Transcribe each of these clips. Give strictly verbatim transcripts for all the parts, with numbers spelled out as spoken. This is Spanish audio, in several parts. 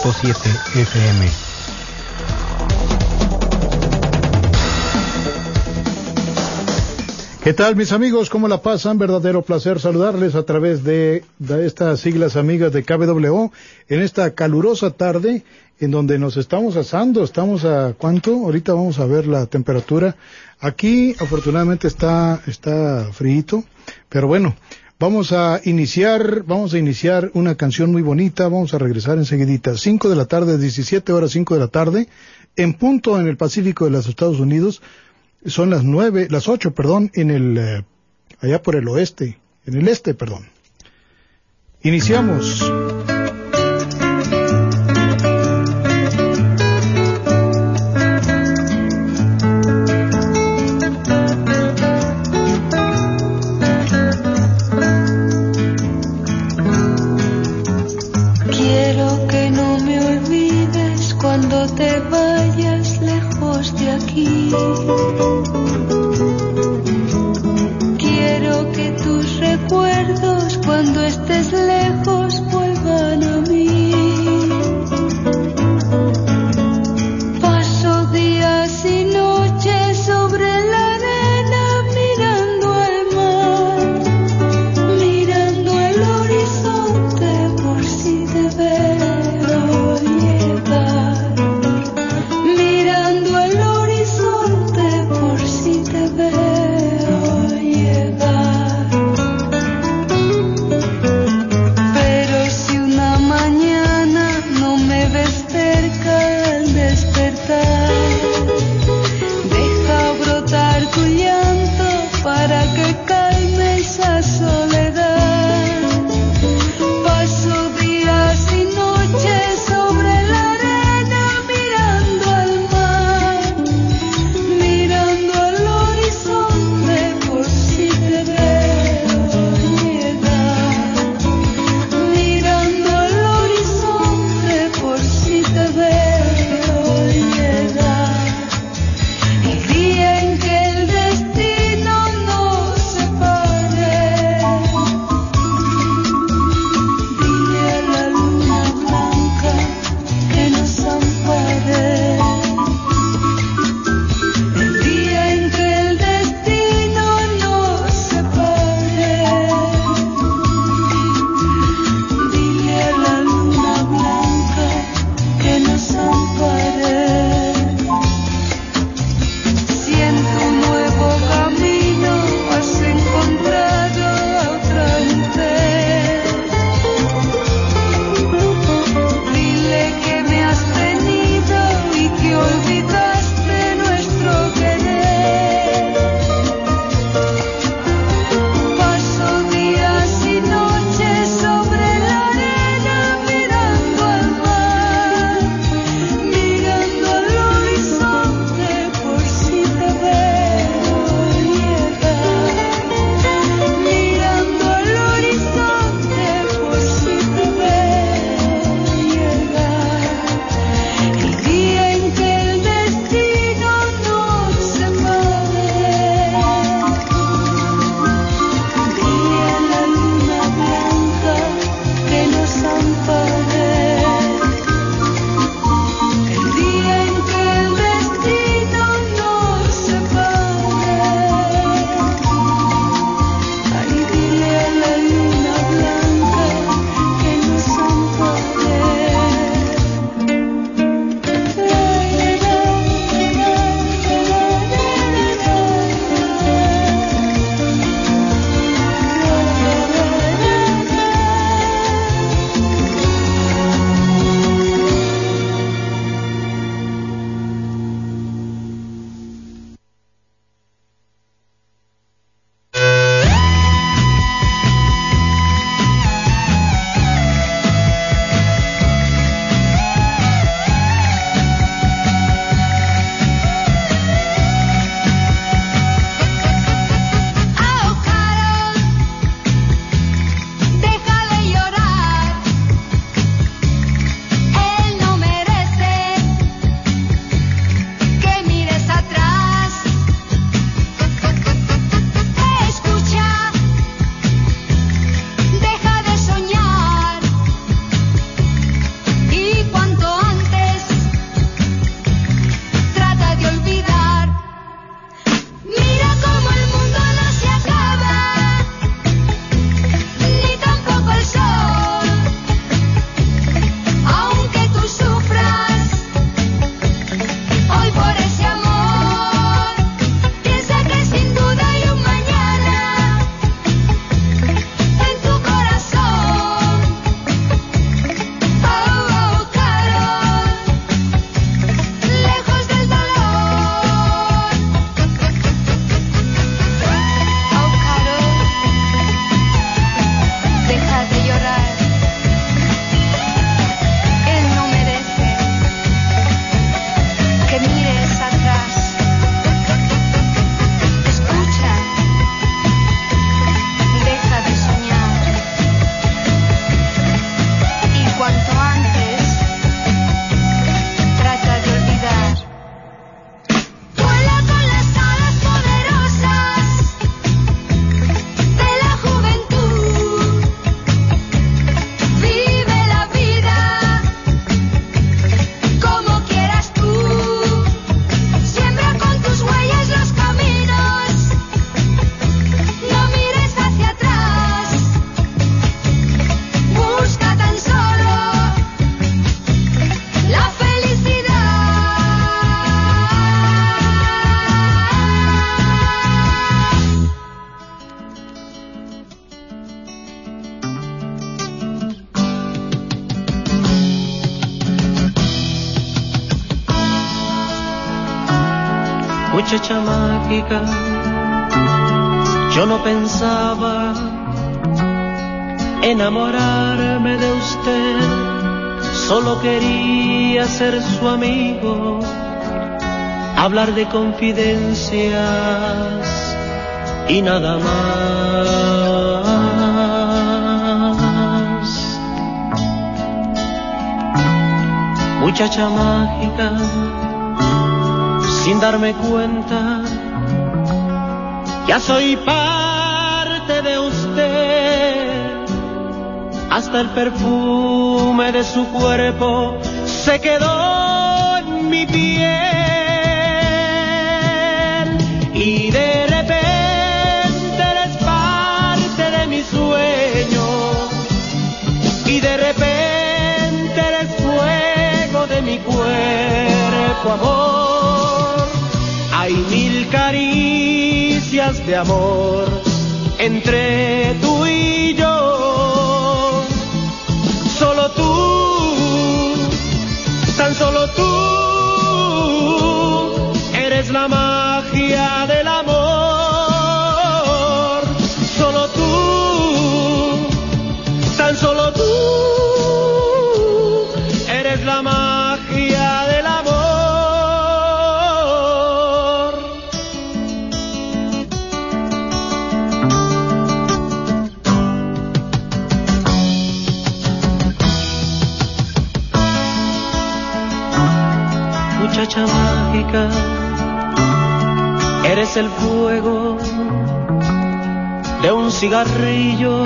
punto siete F M. ¿Qué tal, mis amigos? ¿Cómo la pasan? Verdadero placer saludarles a través de, de estas siglas amigas de K W O en esta calurosa tarde en donde nos estamos asando. Estamos a ¿cuánto? Ahorita vamos a ver la temperatura. Aquí, afortunadamente, está está frío, pero bueno, vamos a iniciar, vamos a iniciar una canción muy bonita. Vamos a regresar enseguidita. cinco de la tarde, diecisiete horas, cinco de la tarde, en punto en el Pacífico de los Estados Unidos. Son las nueve, las ocho, perdón, en el, eh, allá por el oeste, en el este, perdón. Iniciamos. Quiero que no me olvides cuando te vayas lejos de aquí. Quiero que tus recuerdos cuando estés lejos vuelvan a mí. Paso días y noches sobre la arena mirando al mar, mirando el horizonte por si te veo llegar, mirando el horizonte por si te veo llegar. Muchacha mágica, yo no pensaba enamorarme de usted, solo quería ser su amigo, hablar de confidencias y nada más. Muchacha mágica, sin darme cuenta, ya soy parte de usted. Hasta el perfume de su cuerpo se quedó en mi piel. Y de repente eres parte de mi sueño. Y de repente eres fuego de mi cuerpo, amor. Hay mil caricias de amor entre tú y yo. Solo tú, tan solo tú, eres la magia del amor. Solo tú, tan solo tú, eres la magia del amor. Muchacha mágica, eres el fuego de un cigarrillo,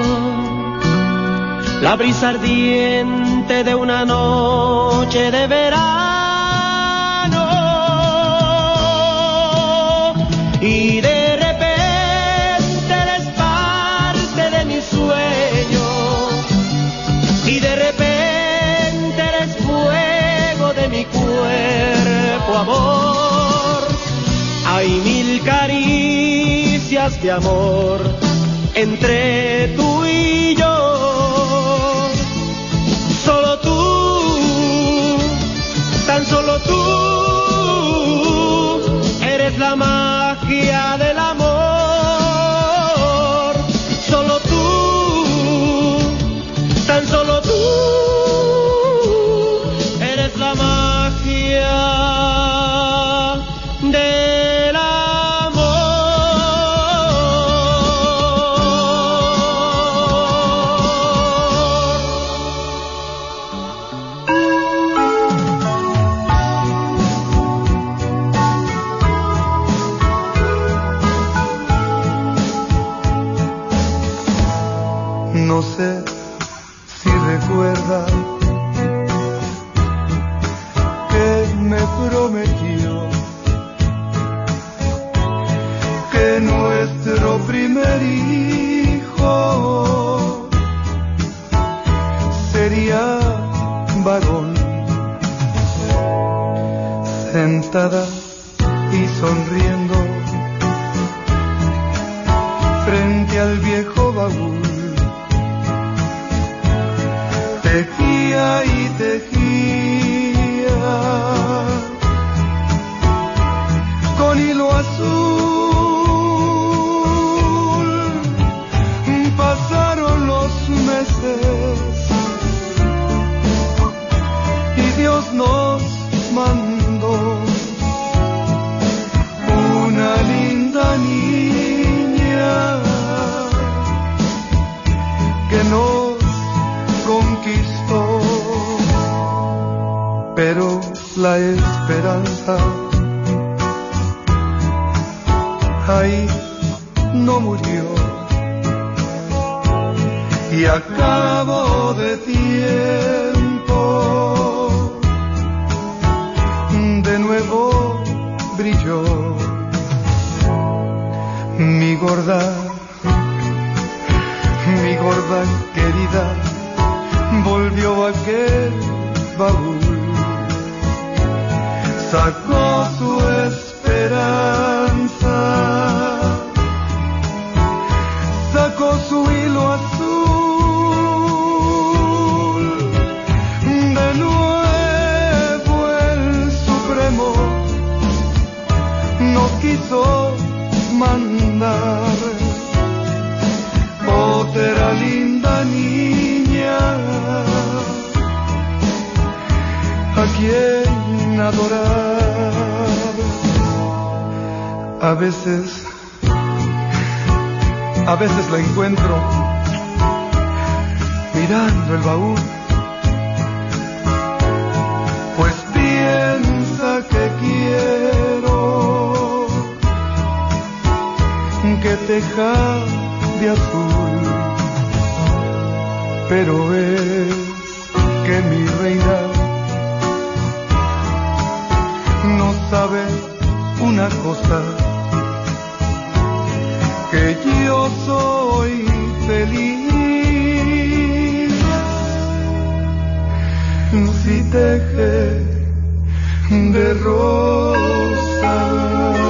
la brisa ardiente de una noche de verano. Y de repente eres parte de mi sueño. Y de repente eres fuego de mi cuerpo, amor. Hay mil caricias de amor entre tú y yo. Solo tú, tan solo tú, eres la magia del amor. Solo tú, tan solo tú, eres la magia del amor. No sé si recuerda que me prometió que nuestro primer hijo sería varón. Sentada y sonriendo frente al viejo baúl, tejía y tejía con hilo azul. Pasaron los meses y Dios nos mandó una linda niña que nos conquistó. Pero la esperanza ahí no murió, y a cabo de tiempo de nuevo brilló. Mi gorda, mi gorda querida, volvió a aquel baúl, sacó su esperanza, sacó su hilo azul. De nuevo el Supremo no quiso linda niña a quien adorar. A veces, a veces la encuentro mirando el baúl, pues piensa que quiero que teja de azul, pero es que mi reina no sabe una cosa, que yo soy feliz si teje de rosas.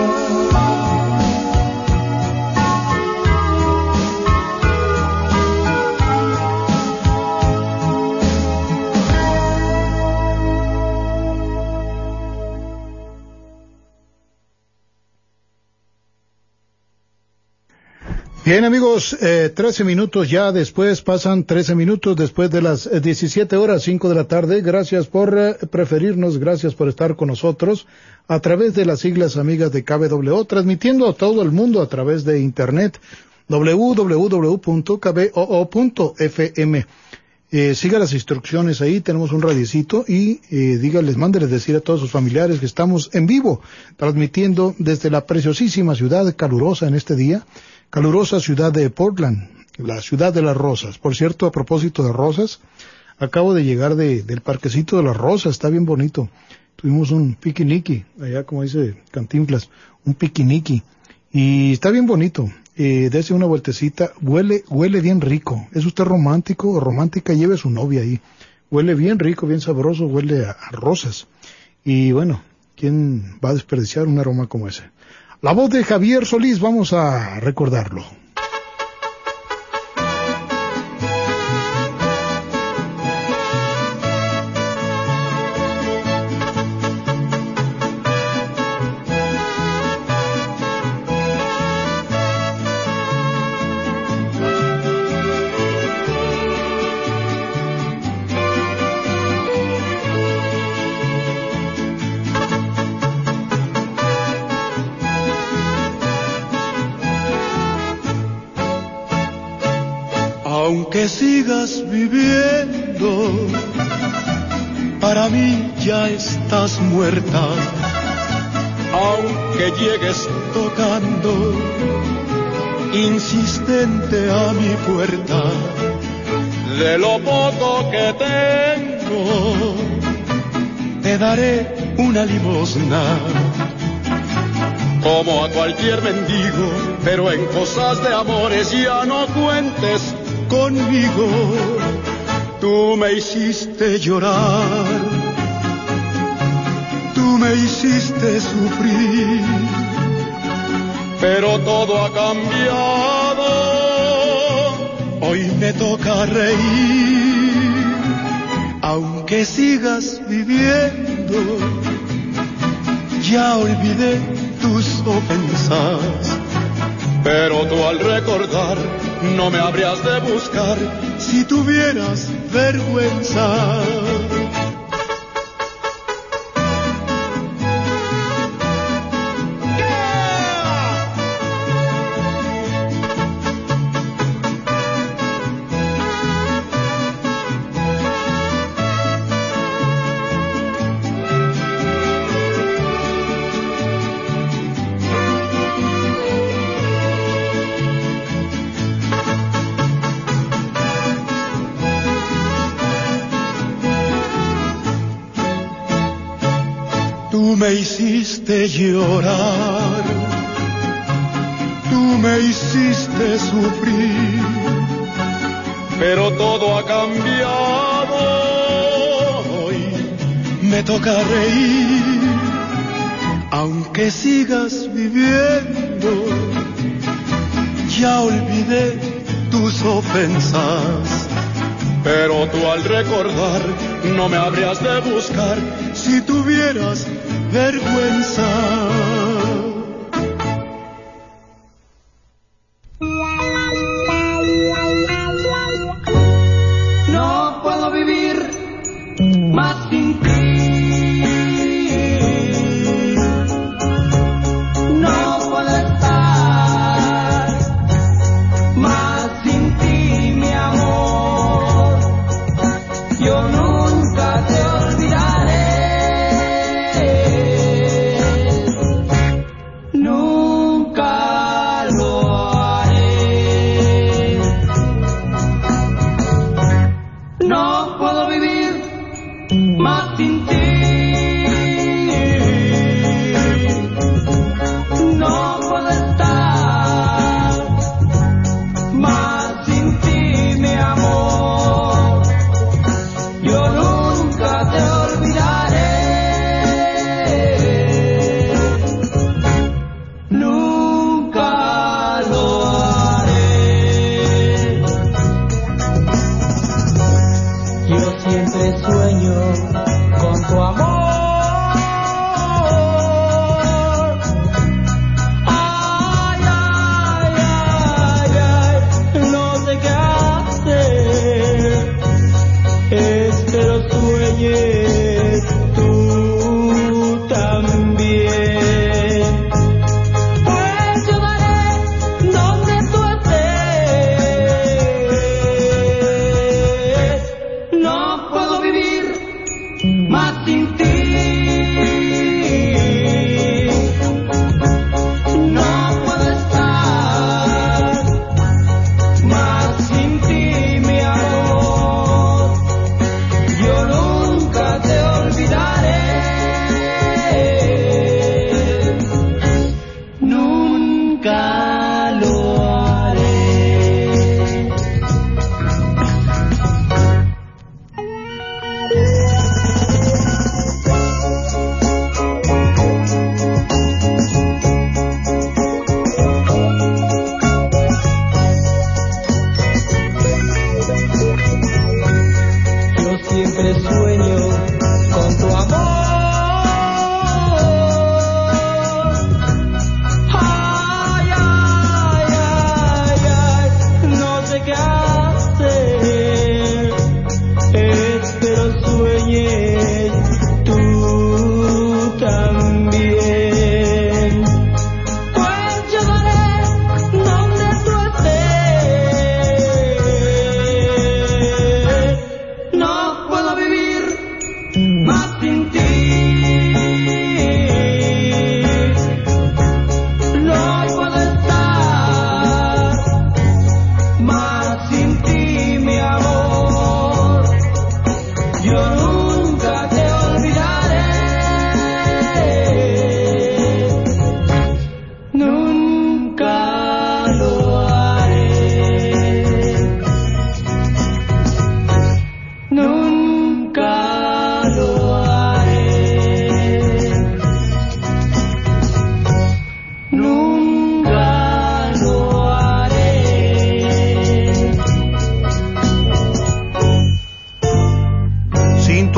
Bien, amigos, eh, trece minutos ya después, pasan trece minutos después de las eh, diecisiete horas, cinco de la tarde. Gracias por eh, preferirnos, gracias por estar con nosotros a través de las siglas amigas de K B W O, transmitiendo a todo el mundo a través de internet, doble u doble u doble u punto k b o o punto f m. Eh, siga las instrucciones ahí, tenemos un radiecito y eh, dígales, mándeles decir a todos sus familiares que estamos en vivo, transmitiendo desde la preciosísima ciudad calurosa en este día, calurosa ciudad de Portland, la ciudad de las rosas. Por cierto, a propósito de rosas, acabo de llegar de, del parquecito de las rosas, está bien bonito. Tuvimos un piquiniqui, allá como dice Cantinflas, un piquiniqui, y está bien bonito. Eh, dese una vueltecita, huele, huele bien rico. ¿Es usted romántico o romántica? Lleve a su novia ahí. Huele bien rico, bien sabroso, huele a, a rosas. Y bueno, ¿quién va a desperdiciar un aroma como ese? La voz de Javier Solís, vamos a recordarlo. Aunque sigas viviendo, para mí ya estás muerta. Aunque llegues tocando, insistente a mi puerta, de lo poco que tengo, te daré una limosna. Como a cualquier mendigo, pero en cosas de amores ya no cuentes conmigo. Tú me hiciste llorar, tú me hiciste sufrir, pero todo ha cambiado, hoy me toca reír. Aunque sigas viviendo, ya olvidé tus ofensas, pero tú al recordar no me habrías de buscar si tuvieras vergüenza. Tú me hiciste llorar, tú me hiciste sufrir, pero todo ha cambiado, hoy me toca reír. Aunque sigas viviendo, ya olvidé tus ofensas, pero tú al recordar no me habrías de buscar si tuvieras vergüenza.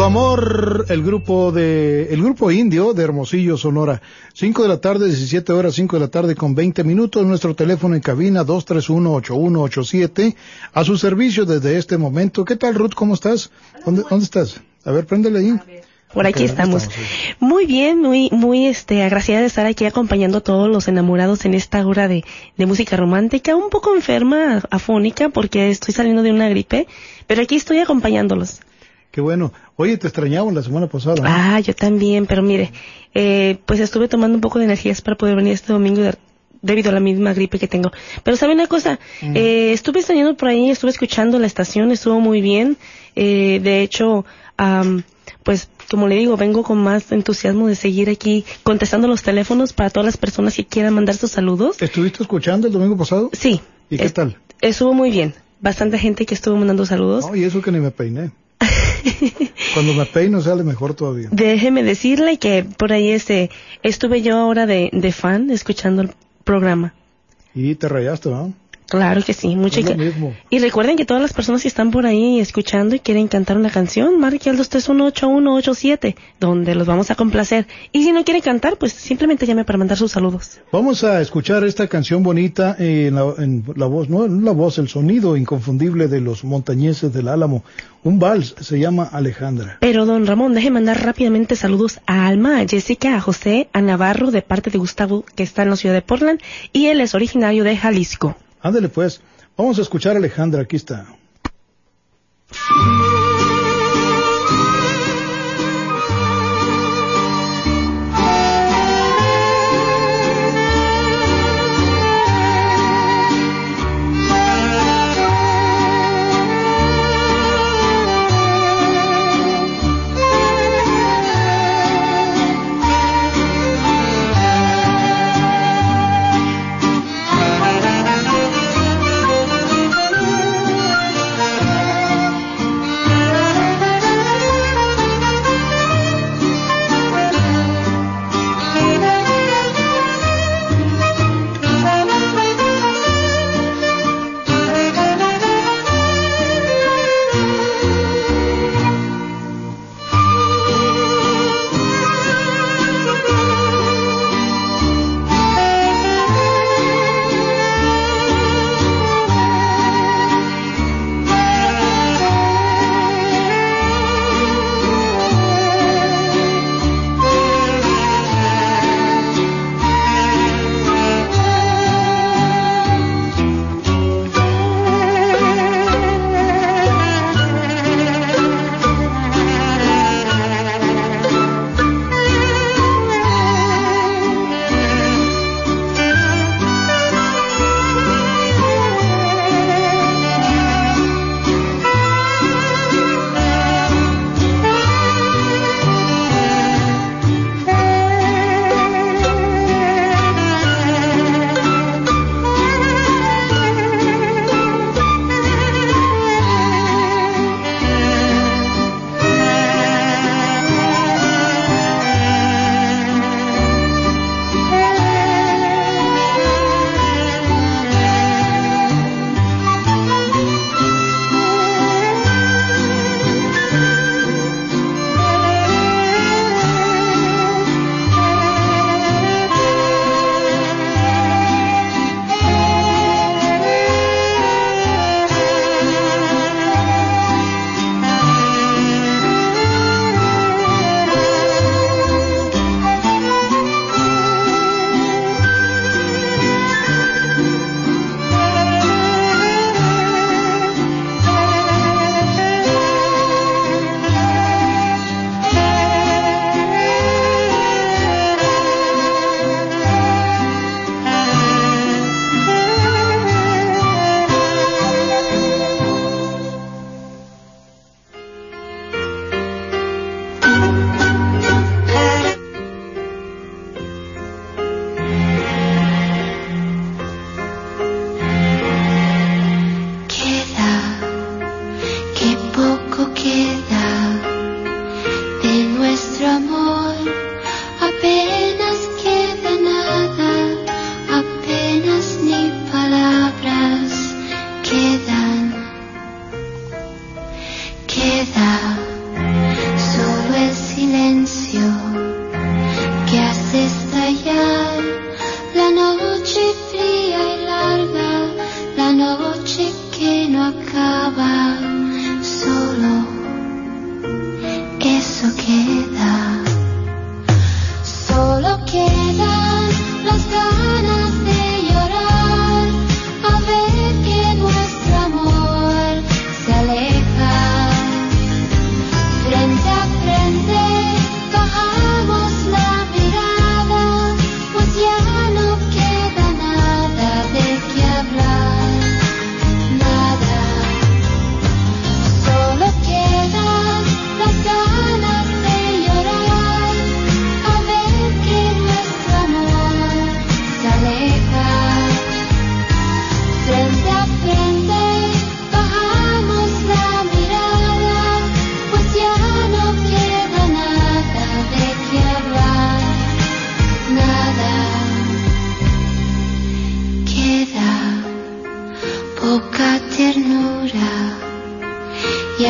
amor, el grupo de, el grupo indio de Hermosillo, Sonora. cinco de la tarde, diecisiete horas, cinco de la tarde con veinte minutos. Nuestro teléfono en cabina dos tres uno, ocho uno ocho siete. A su servicio desde este momento. ¿Qué tal, Ruth? ¿Cómo estás? ¿Dónde, dónde estás? A ver, préndele ahí. Por aquí okay, estamos. estamos sí. Muy bien, muy, muy, este, agraciada de estar aquí acompañando a todos los enamorados en esta hora de, de música romántica. Un poco enferma, afónica, porque estoy saliendo de una gripe, pero aquí estoy acompañándolos. Qué bueno. Oye, te extrañamos la semana pasada, ¿no? Ah, yo también, pero mire, eh, pues estuve tomando un poco de energías para poder venir este domingo de, debido a la misma gripe que tengo. Pero ¿sabe una cosa? Mm. Eh, estuve extrañando por ahí, estuve escuchando la estación, estuvo muy bien. Eh, de hecho, um, pues, como le digo, vengo con más entusiasmo de seguir aquí contestando los teléfonos para todas las personas que quieran mandar sus saludos. ¿Estuviste escuchando el domingo pasado? Sí. ¿Y qué es, tal? Estuvo muy bien. Bastante gente que estuvo mandando saludos. No, y eso que ni me peiné. Cuando me peino sale mejor todavía. Déjeme decirle que por ahí este estuve yo ahora de, de fan escuchando el programa. Y te rayaste, ¿no? Claro que sí, mucho. Es lo mismo. Y recuerden que todas las personas que están por ahí escuchando y quieren cantar una canción, marque al dos tres uno, ocho uno ocho siete, donde los vamos a complacer. Y si no quieren cantar, pues simplemente llame para mandar sus saludos. Vamos a escuchar esta canción bonita en la, en la voz, no la voz, el sonido inconfundible de los montañeses del Álamo. Un vals, se llama Alejandra. Pero don Ramón, deje mandar rápidamente saludos a Alma, a Jessica, a José, a Navarro, de parte de Gustavo, que está en la ciudad de Portland, y él es originario de Jalisco. Ándale pues, vamos a escuchar a Alejandra, aquí está.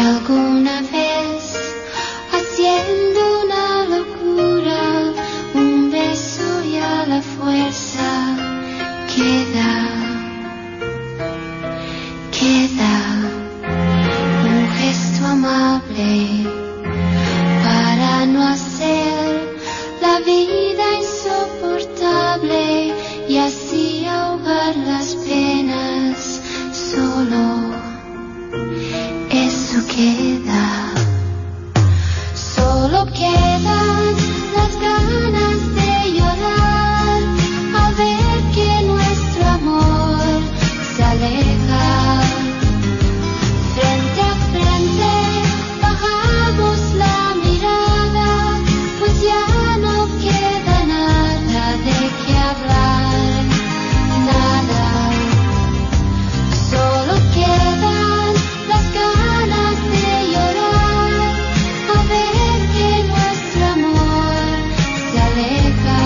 alguna vez, haciendo una locura, un beso y a la fuerza queda, queda un gesto amable para no hacer la vida insoportable y así ahogar las penas. Solo eso queda, solo quedan las ganas de llorar al ver que nuestro amor se aleja. Frente a frente bajamos la mirada, pues ya no queda nada de qué hablar, nada. Solo quedan las ganas de llorar al ver que nuestro amor se aleja.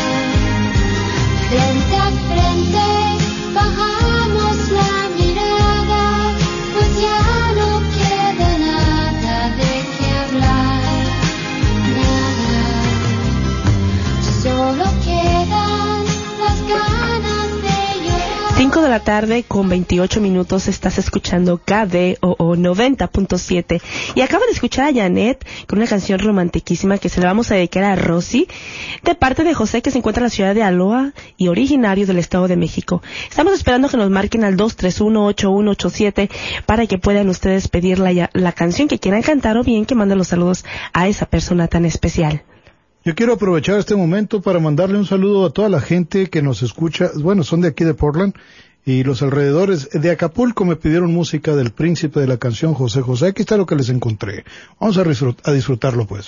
Frente a frente bajamos la mirada, pues ya no queda nada de qué hablar, nada. Solo quedan las ganas de llorar. cinco de la tarde con veintiocho minutos. Estás escuchando K D O O noventa punto siete y acabo de escuchar a Janet con una canción romantiquísima que se la vamos a dedicar a Rosy de parte de José, que se encuentra en la ciudad de Aloha y originario del Estado de México. Estamos esperando que nos marquen al dos tres uno, ocho uno ocho siete para que puedan ustedes pedir la, la canción que quieran cantar o bien que manden los saludos a esa persona tan especial. Yo quiero aprovechar este momento para mandarle un saludo a toda la gente que nos escucha. Bueno, son de aquí de Portland y los alrededores. De Acapulco me pidieron música del príncipe de la canción, José José. Aquí está lo que les encontré. Vamos a, disfrut- a disfrutarlo, pues.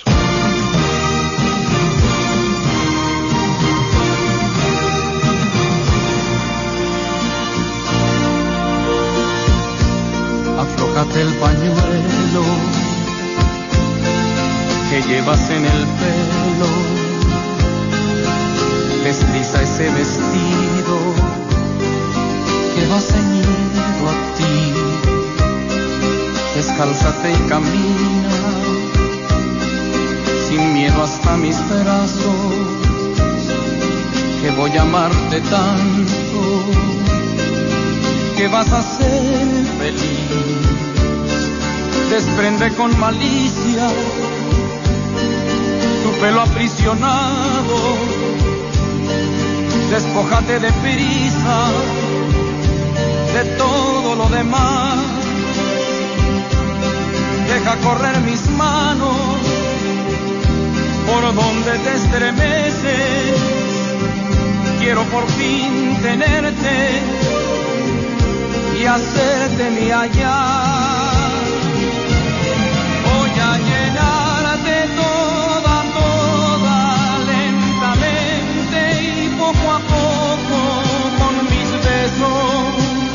Aflójate el pañuelo que llevas en el pelo, desliza ese vestido que va ceñido a ti, descálzate y camina sin miedo hasta mis brazos, que voy a amarte tanto que vas a ser feliz. Desprende con malicia tu pelo aprisionado, despójate de prisa de todo lo demás, deja correr mis manos por donde te estremeces, quiero por fin tenerte y hacerte mía ya. Voy a llenarte toda, toda, lentamente y poco a poco con mis besos.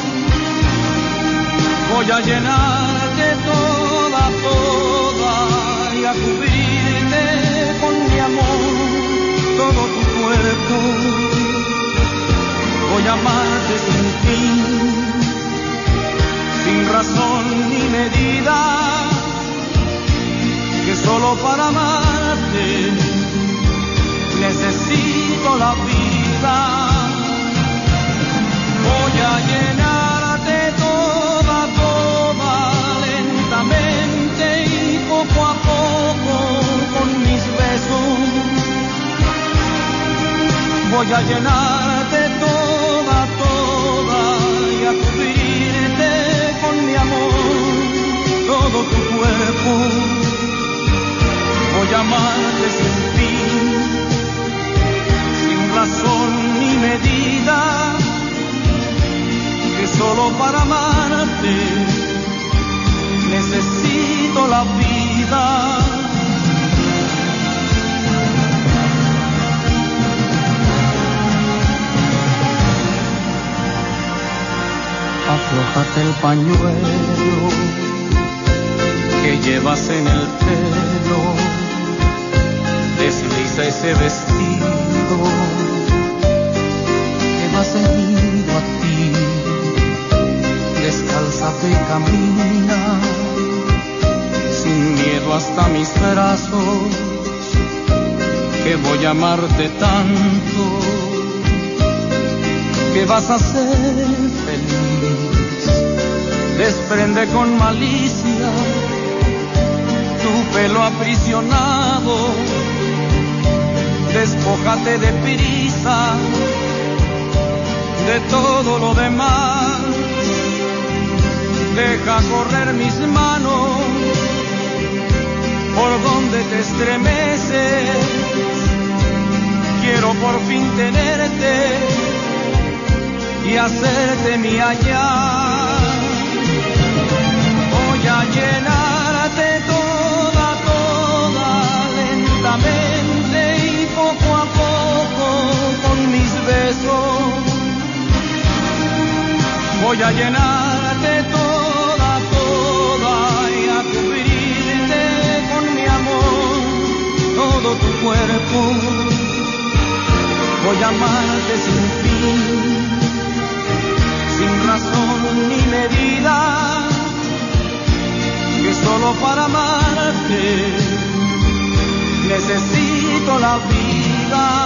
Voy a llenarte toda, toda y a cubrirte con mi amor todo tu cuerpo. Voy a amarte sin fin, sin razón ni medida, que solo para amarte necesito la vida. Voy a llenarte toda, toda, lentamente y poco a poco con mis besos. Voy a llenarte toda, toda y a cubrirte con mi amor todo tu cuerpo. Voy a amarte sin fin, sin razón ni medida, que solo para amarte necesito la vida. Aflójate el pañuelo que llevas en el pelo, desliza ese vestido que va ceñido a ti, descálzate y camina miedo hasta mis brazos, que voy a amarte tanto, que vas a ser feliz. Desprende con malicia tu pelo aprisionado, despójate de prisa de todo lo demás, deja correr mis manos por donde te estremeces, quiero por fin tenerte y hacerte mía ya. Voy a llenarte toda, toda, lentamente y poco a poco con mis besos. Voy a llenarte toda, toda y a cubrirte con mi amor todo tu cuerpo. Voy a amarte sin fin, sin razón ni medida, que solo para amarte necesito la vida.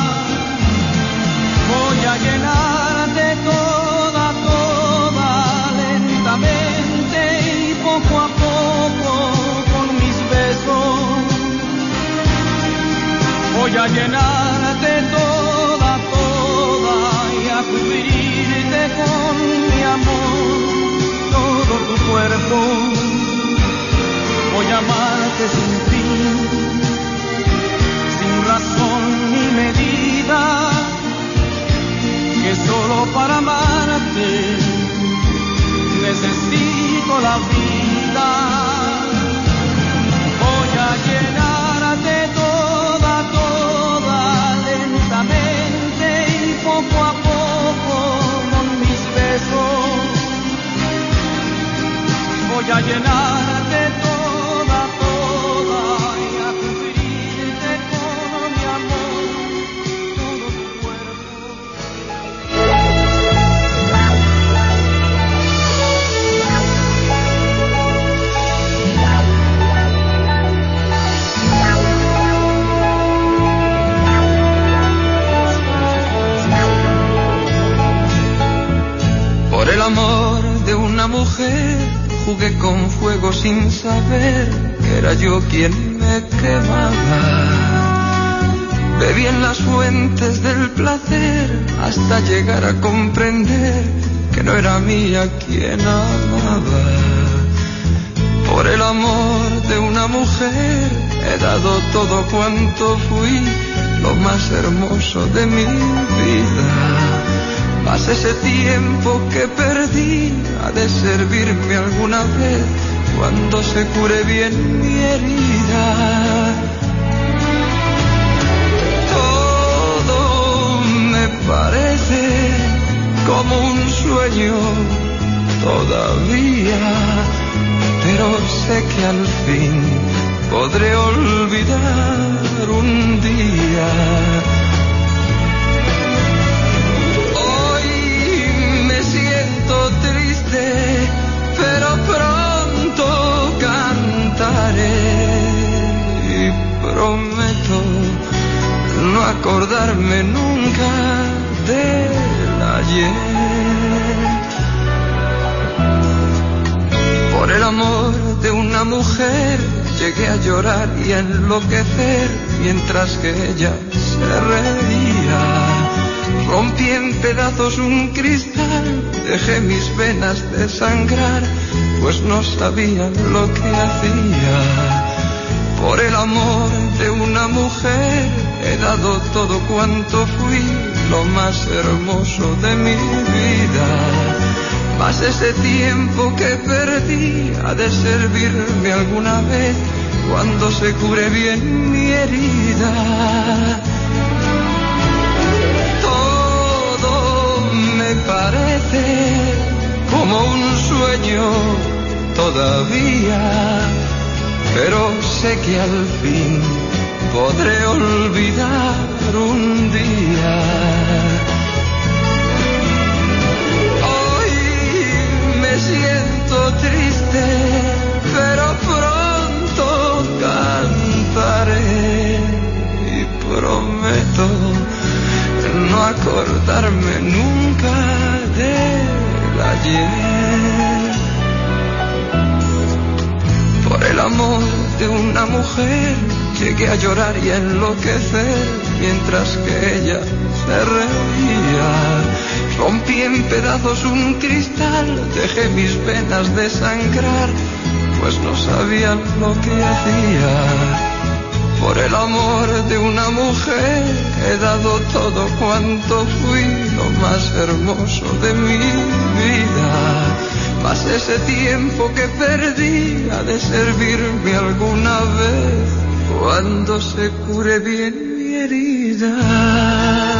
Voy a llenarte toda, toda, lentamente y poco a poco con mis besos. Voy a llenarte toda, toda y a cubrirte con mi amor todo tu cuerpo. Voy a amarte sin fin, sin razón ni medida, que solo para amarte necesito la vida. Voy a llenarte toda, toda, lentamente y poco a poco con mis besos. Voy a llenarte toda, toda y a cubrirte con mi amor todo tu cuerpo. Por el amor de una mujer jugué con fuego sin saber que era yo quien me quemaba. Bebí en las fuentes del placer hasta llegar a comprender que no era mía quien amaba. Por el amor de una mujer he dado todo cuanto fui, lo más hermoso de mi vida. Mas ese tiempo que perdí ha de servirme alguna vez cuando se cure bien mi herida. Todo me parece como un sueño todavía, pero sé que al fin podré olvidar un día. Triste, pero pronto cantaré y prometo no acordarme nunca del ayer. Por el amor de una mujer llegué a llorar y a enloquecer mientras que ella se reía. Rompí en pedazos un cristal, dejé mis venas desangrar, pues no sabía lo que hacía. Por el amor de una mujer he dado todo cuanto fui, lo más hermoso de mi vida. Mas ese tiempo que perdí ha de servirme alguna vez cuando se cure bien mi herida. Me parece como un sueño todavía, pero sé que al fin podré olvidar un día. Hoy me siento triste, pero pronto amor de una mujer llegué a llorar y a enloquecer mientras que ella se reía. Rompí en pedazos un cristal, dejé mis venas desangrar, pues no sabía lo que hacía. Por el amor de una mujer he dado todo cuanto fui, lo más hermoso de mi vida. Mas ese tiempo que perdí ha de servirme alguna vez cuando se cure bien mi herida.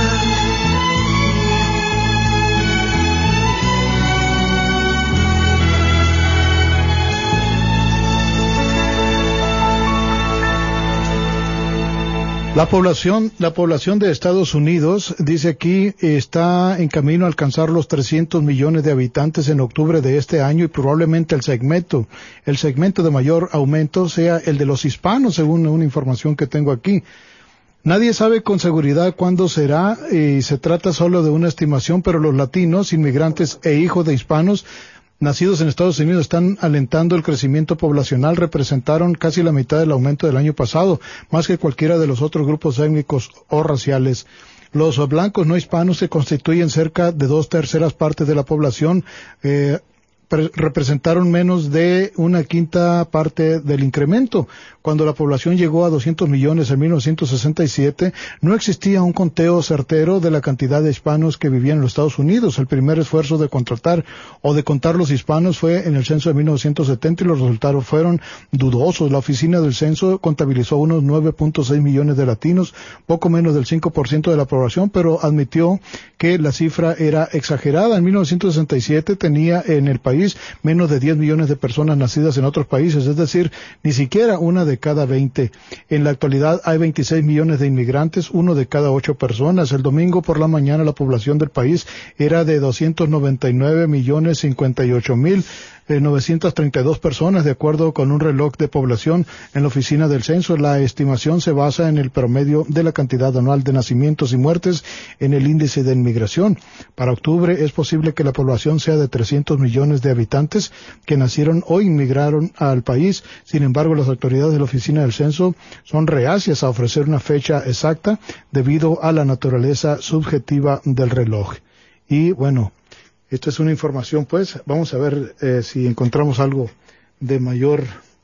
La población, la población de Estados Unidos, dice aquí, está en camino a alcanzar los trescientos millones de habitantes en octubre de este año y probablemente el segmento, el segmento de mayor aumento sea el de los hispanos, según una información que tengo aquí. Nadie sabe con seguridad cuándo será y se trata solo de una estimación, pero los latinos, inmigrantes e hijos de hispanos nacidos en Estados Unidos están alentando el crecimiento poblacional, representaron casi la mitad del aumento del año pasado, más que cualquiera de los otros grupos étnicos o raciales. Los blancos no hispanos se constituyen cerca de dos terceras partes de la población, eh, representaron menos de una quinta parte del incremento. Cuando la población llegó a doscientos millones en mil novecientos sesenta y siete, no existía un conteo certero de la cantidad de hispanos que vivían en los Estados Unidos. El primer esfuerzo de contratar o de contar los hispanos fue en el censo de mil novecientos setenta y los resultados fueron dudosos. La oficina del censo contabilizó unos nueve punto seis millones de latinos, poco menos del cinco por ciento de la población, pero admitió que la cifra era exagerada. En mil novecientos sesenta y siete tenía en el país menos de diez millones de personas nacidas en otros países, es decir, ni siquiera una de cada veinte. En la actualidad hay veintiséis millones de inmigrantes, uno de cada ocho personas. El domingo por la mañana la población del país era de doscientos noventa y nueve millones cincuenta y ocho mil novecientas treinta y dos personas, de acuerdo con un reloj de población en la oficina del censo. La estimación se basa en el promedio de la cantidad anual de nacimientos y muertes en el índice de inmigración. Para octubre es posible que la población sea de trescientos millones de habitantes que nacieron o inmigraron al país. Sin embargo, las autoridades de la oficina del censo son reacias a ofrecer una fecha exacta debido a la naturaleza subjetiva del reloj. Y bueno, esta es una información, pues, vamos a ver eh, si encontramos algo de mayor,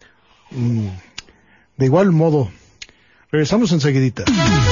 mmm, de igual modo. Regresamos enseguidita.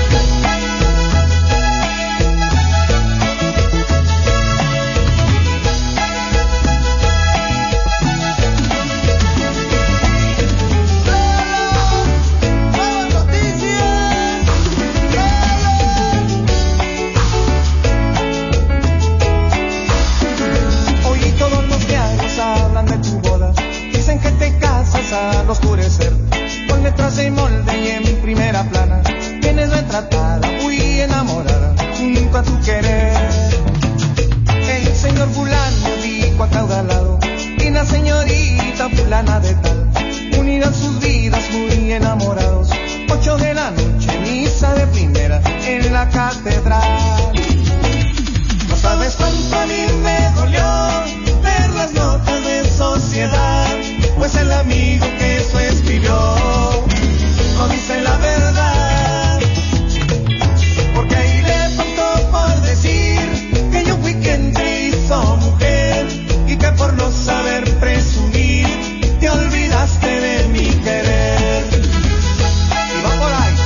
Al oscurecer, con letras de molde y en primera plana, tienes retratada, muy enamorada, junto a tu querer. El señor fulano dijo acaudalado, y la señorita fulana de tal, unirán sus vidas muy enamorados. Ocho de la noche, misa de primera, en la catedral. No sabes cuánto a mí me dolió ver las notas de sociedad, pues el amigo que eso escribió no dice la verdad, porque ahí le faltó por decir que yo fui quien te hizo mujer y que por no saber presumir te olvidaste de mi querer. Y va por ahí.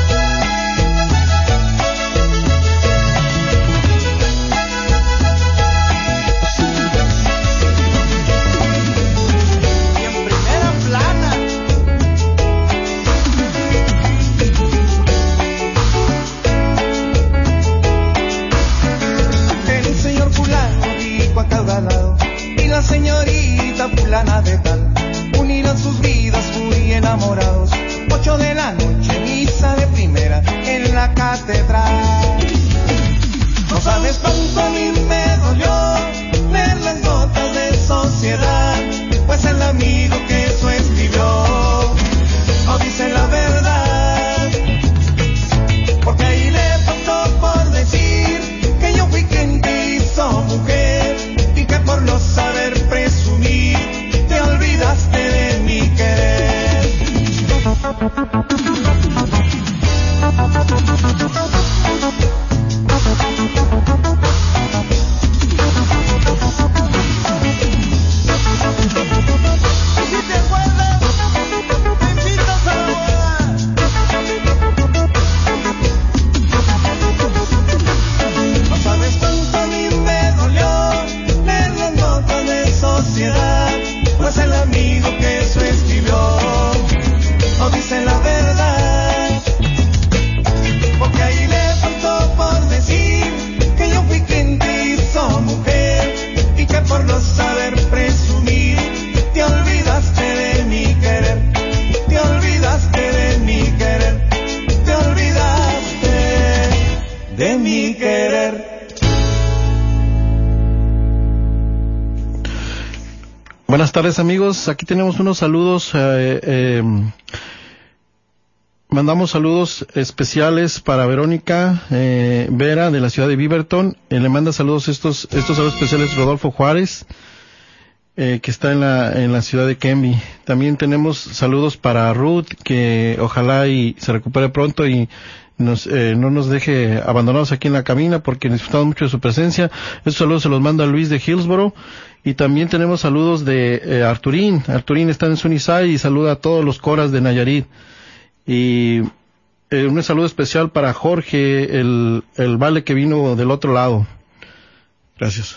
Y la señorita fulana de tal, unirán sus vidas muy enamorados. Ocho de la noche, misa de primera, en la catedral. No sabes cuánto a mí me dolió ver las notas de sociedad, pues el amigo que eso escribió no dice la verdad, porque ahí le faltó por decir que yo fui quien te hizo mujer y que por no saber presumir te olvidaste de mi querer. Buenas tardes, amigos. Aquí tenemos unos saludos. Eh, eh, mandamos saludos especiales para Verónica eh, Vera de la ciudad de Beaverton. Eh, le manda saludos estos estos saludos especiales Rodolfo Juárez, eh, que está en la en la ciudad de Kenby. También tenemos saludos para Ruth, que ojalá y se recupere pronto y nos, eh, no nos deje abandonados aquí en la cabina, porque disfrutamos mucho de su presencia. Estos saludos se los manda Luis de Hillsboro. Y también tenemos saludos de eh, Arturín. Arturín está en Sunnyside y saluda a todos los coras de Nayarit. Y eh, un saludo especial para Jorge, el, el vale que vino del otro lado. Gracias.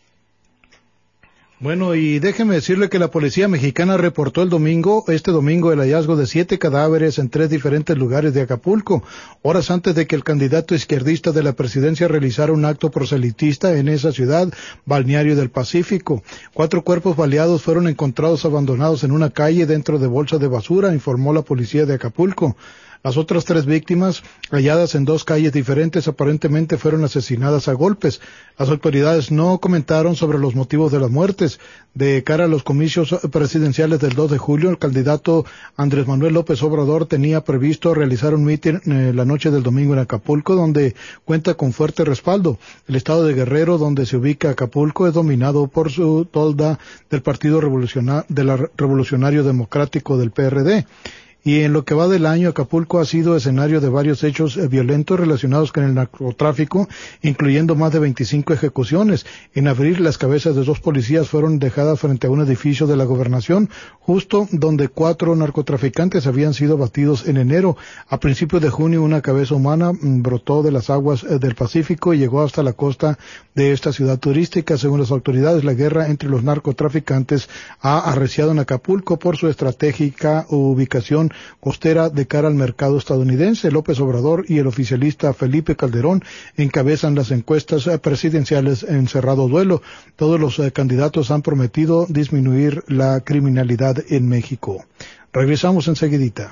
Bueno, y déjeme decirle que la policía mexicana reportó el domingo, este domingo, el hallazgo de siete cadáveres en tres diferentes lugares de Acapulco, horas antes de que el candidato izquierdista de la presidencia realizara un acto proselitista en esa ciudad, balneario del Pacífico. Cuatro cuerpos baleados fueron encontrados abandonados en una calle dentro de bolsas de basura, informó la policía de Acapulco. Las otras tres víctimas, halladas en dos calles diferentes, aparentemente fueron asesinadas a golpes. Las autoridades no comentaron sobre los motivos de las muertes. De cara a los comicios presidenciales del dos de julio, el candidato Andrés Manuel López Obrador tenía previsto realizar un mitin eh, la noche del domingo en Acapulco, donde cuenta con fuerte respaldo. El estado de Guerrero, donde se ubica Acapulco, es dominado por su tolda del Partido Revolucionario, de la Revolucionario Democrático del P R D. Y en lo que va del año, Acapulco ha sido escenario de varios hechos eh, violentos relacionados con el narcotráfico, incluyendo más de veinticinco ejecuciones. En abril, las cabezas de dos policías fueron dejadas frente a un edificio de la gobernación, justo donde cuatro narcotraficantes habían sido batidos en enero. A principios de junio, una cabeza humana mm, brotó de las aguas eh, del Pacífico y llegó hasta la costa de esta ciudad turística. Según las autoridades, la guerra entre los narcotraficantes ha arreciado en Acapulco por su estratégica ubicación costera de cara al mercado estadounidense. López Obrador y el oficialista Felipe Calderón encabezan las encuestas presidenciales en cerrado duelo. Todos los eh, candidatos han prometido disminuir la criminalidad en México. Regresamos enseguidita.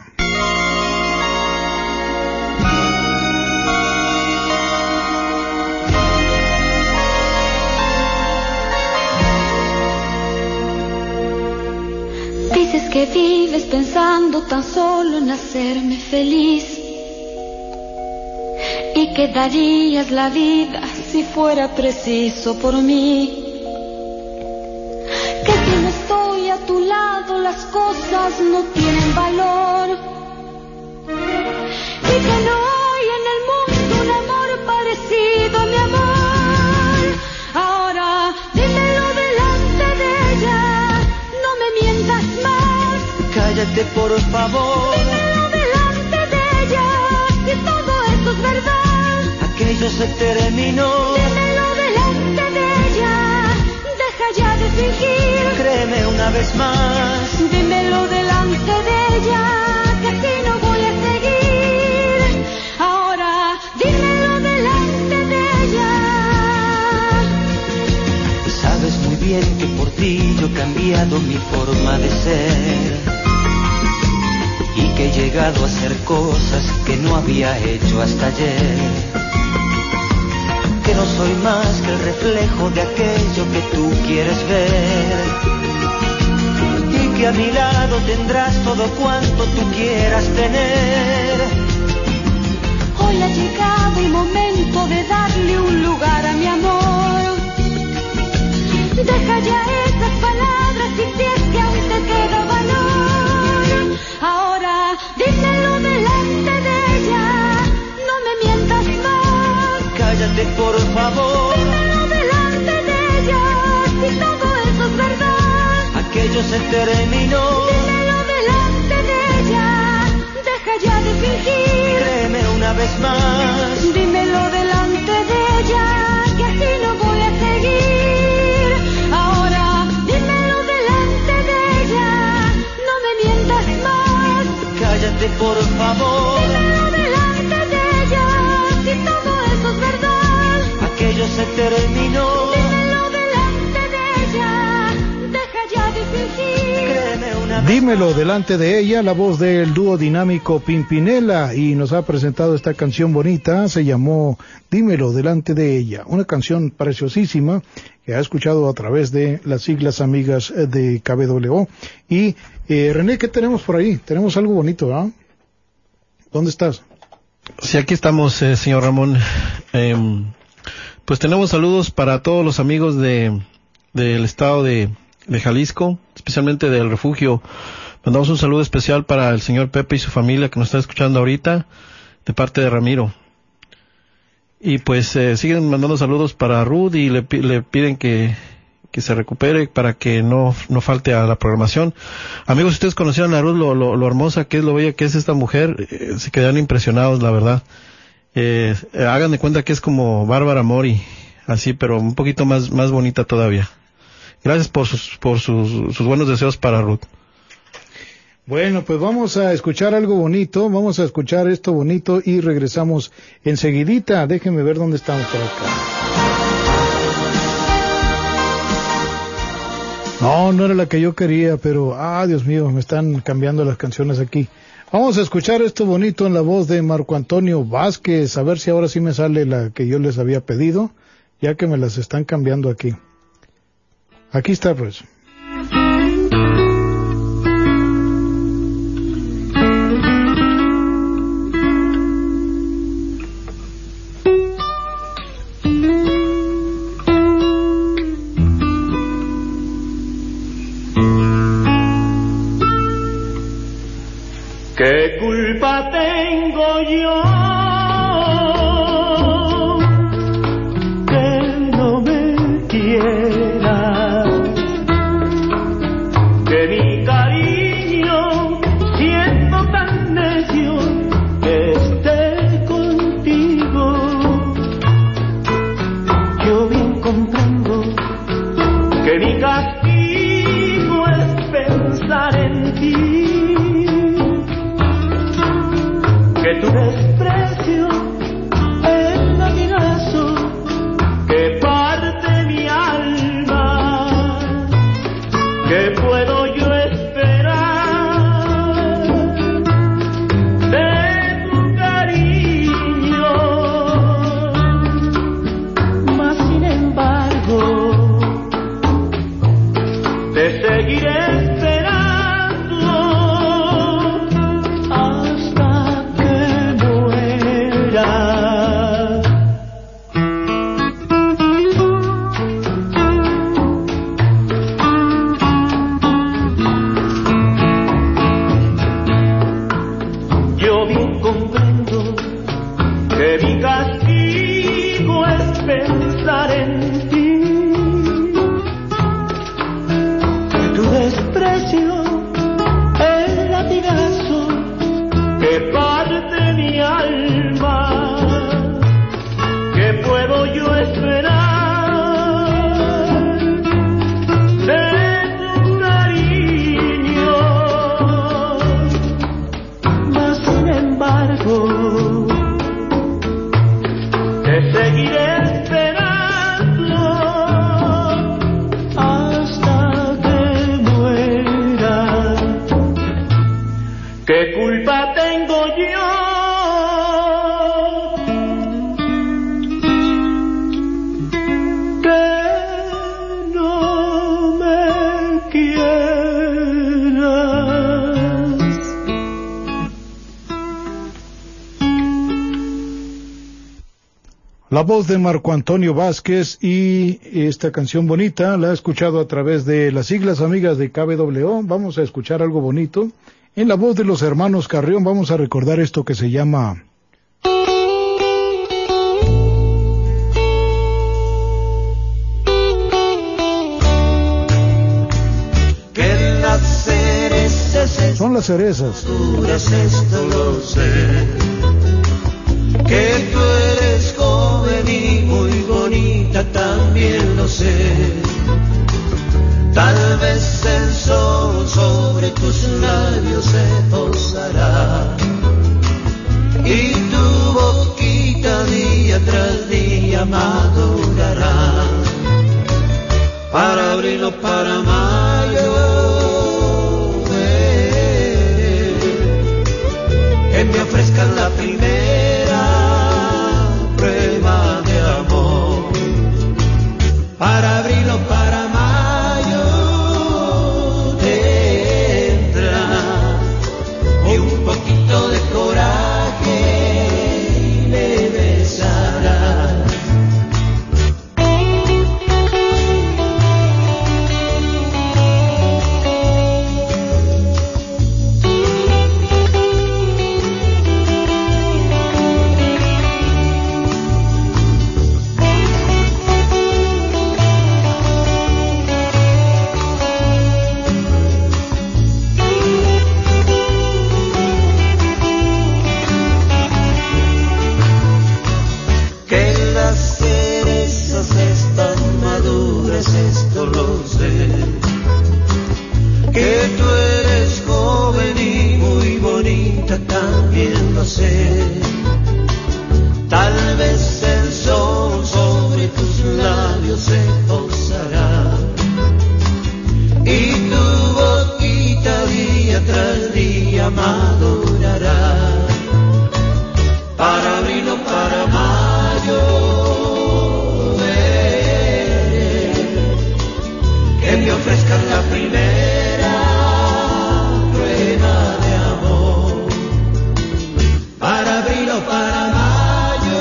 Dices que vives pensando tan solo en hacerme feliz y que darías la vida si fuera preciso por mí. Que si no estoy a tu lado las cosas no tienen valor y que no hay en el mundo un amor parecido a mi amor. Ahora dímelo delante de ella, no me mientas más. Cállate por favor. Dímelo delante de ella, si todo esto es verdad. Aquello se terminó. Dímelo delante de ella, deja ya de fingir. Créeme una vez más. Dímelo delante de ella, que así no voy a seguir. Ahora dímelo delante de ella. Sabes muy bien que por ti yo he cambiado mi forma de ser y que he llegado a hacer cosas que no había hecho hasta ayer. Que no soy más que el reflejo de aquello que tú quieres ver y que a mi lado tendrás todo cuanto tú quieras tener. Hoy ha llegado el momento de darle un lugar a mi amor. Deja ya esas palabras y si es que aún te queda valor. Ahora dímelo delante de ella, no me mientas más. Cállate por favor. Dímelo delante de ella, si todo eso es verdad. Aquello se terminó. Dímelo delante de ella, deja ya de fingir. Créeme una vez más. Dímelo delante de ella, que así no voy a seguir. Ahora dímelo delante de ella, no me mientas más. Cállate por favor. Dímelo delante de ella, si todo eso es verdad. Aquello se terminó. Dímelo delante de ella, deja ya de fingir. Créeme una vez. Dímelo delante de ella, la voz del dúo dinámico Pimpinela, y nos ha presentado esta canción bonita, se llamó Dímelo delante de ella, una canción preciosísima que ha escuchado a través de las siglas amigas de K W O. Y eh, René, ¿qué tenemos por ahí? Tenemos algo bonito, ¿verdad? ¿Dónde estás? Sí, aquí estamos, eh, señor Ramón. Eh, pues tenemos saludos para todos los amigos de del estado de, de Jalisco, especialmente del refugio. Mandamos un saludo especial para el señor Pepe y su familia que nos está escuchando ahorita, de parte de Ramiro. Y pues eh, siguen mandando saludos para Ruth y le, le piden que, que se recupere para que no, no falte a la programación. Amigos, si ustedes conocieran a Ruth, lo, lo, lo hermosa que es, lo bella que es esta mujer, eh, se quedan impresionados, la verdad. Eh, eh, hagan de cuenta que es como Bárbara Mori, así, pero un poquito más, más bonita todavía. Gracias por sus, por sus, sus buenos deseos para Ruth. Bueno, pues vamos a escuchar algo bonito, vamos a escuchar esto bonito y regresamos enseguidita. Déjenme ver dónde estamos por acá. No, no era la que yo quería, pero, ah, Dios mío, me están cambiando las canciones aquí. Vamos a escuchar esto bonito en la voz de Marco Antonio Vázquez, a ver si ahora sí me sale la que yo les había pedido, ya que me las están cambiando aquí. Aquí está, pues. ¿Qué culpa tengo yo que no me quiera? Que mi cariño siento tan necio que esté contigo. Yo bien comprendo que mi castigo es pensar en ti. Que tu desprecio es latigazo que parte mi alma. ¿Qué puedo yo esperar de tu cariño? Mas sin embargo te seguiré esperando. La voz de Marco Antonio Vázquez y esta canción bonita la he escuchado a través de las siglas amigas de K W O. Vamos a escuchar algo bonito. En la voz de los hermanos Carrión vamos a recordar esto que se llama... Que las cerezas son las cerezas. Esto lo sé. Que tú eres joven y muy bonita, también lo sé. Tal vez el sol sobre tus labios se posará y tu boquita día tras día madurará. Para abril o para mayo, eh, que me ofrezcan la primera prueba de amor. Para abrir sé. Tal vez el sol sobre tus labios se posará y tu boquita día tras día madurará. Para abril o para mayo, eh, que me ofrezcan la primera prueba de amor. Para abril o para mayo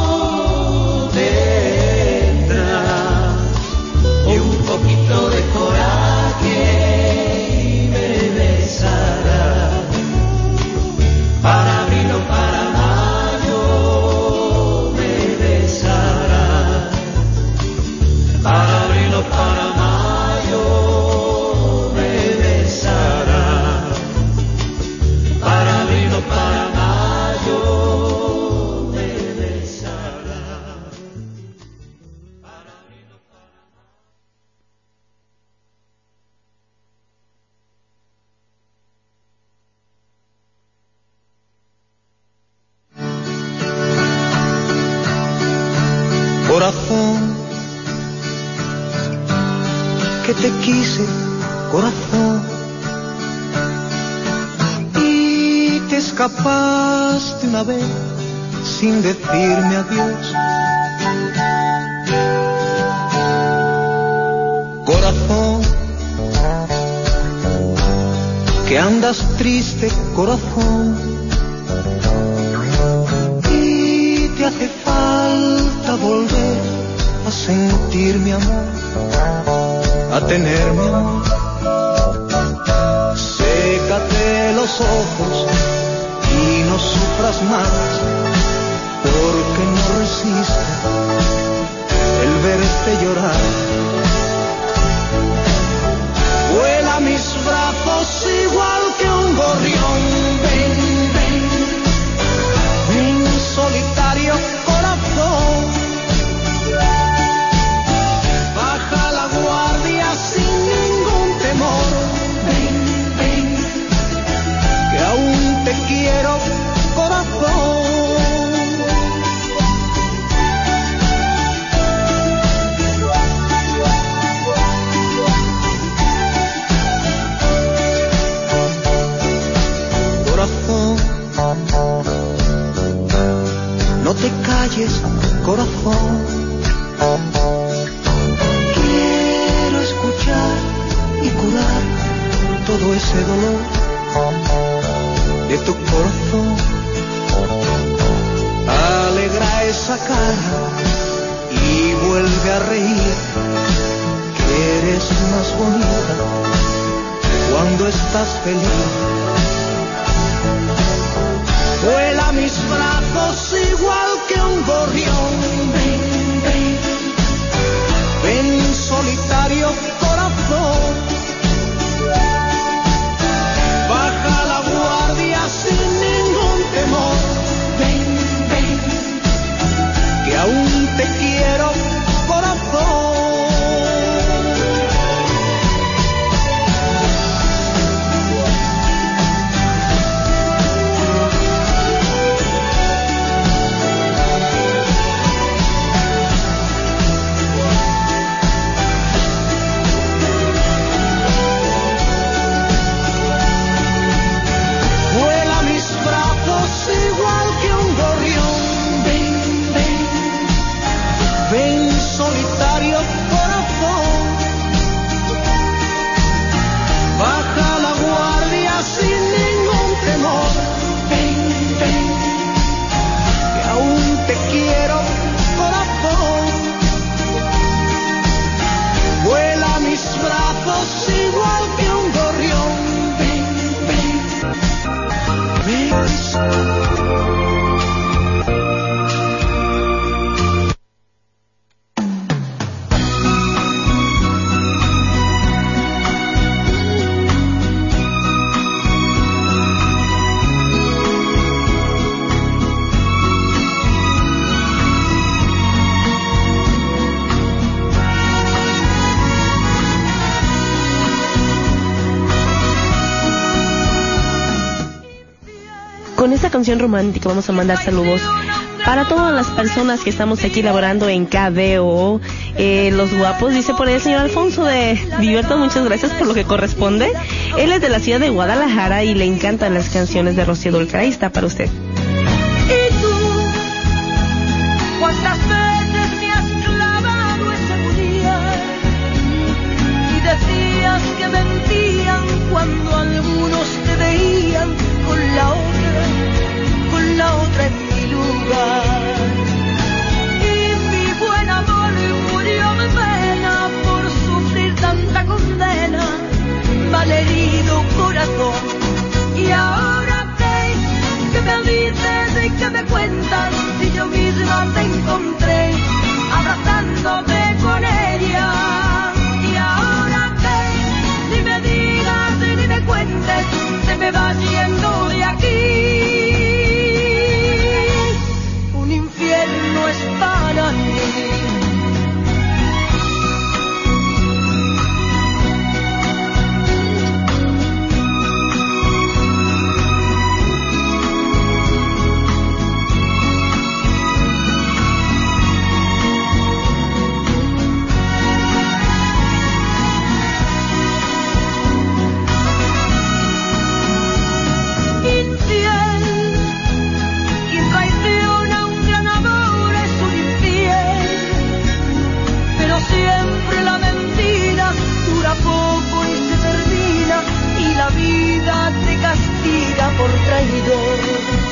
tendrás y un poquito de coraje y me besarás. Para abril o para mayo me besarás. Para abril o para mayo me besarás. Para abril o para mayo me besarás. Para abril o para Corazón, que te quise, corazón, y te escapaste una vez sin decirme adiós. Corazón, que andas triste, corazón, y te hace falta volver a sentir mi amor, a tener mi amor. Sécate los ojos y no sufras más, porque no resiste el verte llorar. Vuela a mis brazos igual que un gorrión, ven, ven, ven solitario corazón. Baja la guardia sin ningún temor, ven, ven, que aún te quiero corazón. Corazón, no te calles, corazón. Quiero escuchar y curar todo ese dolor de tu corazón. Alegra esa cara y vuelve a reír, que eres más bonita cuando estás feliz. Vuela a mis brazos igual que un gorrión, ven, ven, ven solitario corazón. Baja la guardia sin ningún temor, ven, ven, que aún te quiero corazón. con esta canción romántica vamos a mandar saludos para todas las personas que estamos aquí laborando en K B O, eh, los guapos, dice por ahí el señor Alfonso de Viverton, muchas gracias por lo que corresponde. Él es de la ciudad de Guadalajara y le encantan las canciones de Rocío Dúrcal. Ahí está para usted. ¿Y tú? ¿Cuántas veces me has clavado ese puñal? Y decías que mentían cuando algunos te veían con la otra, con la otra en mi lugar. Y mi buen amor murió de pena por sufrir tanta condena, malherido corazón. Y ahora que, que me dices y que me cuentas, si yo misma te encontré abrazándote con ella. Y ahora que ni me digas ni me cuentes, te me vas yendo de aquí. Un infierno es para mí. Por traidor.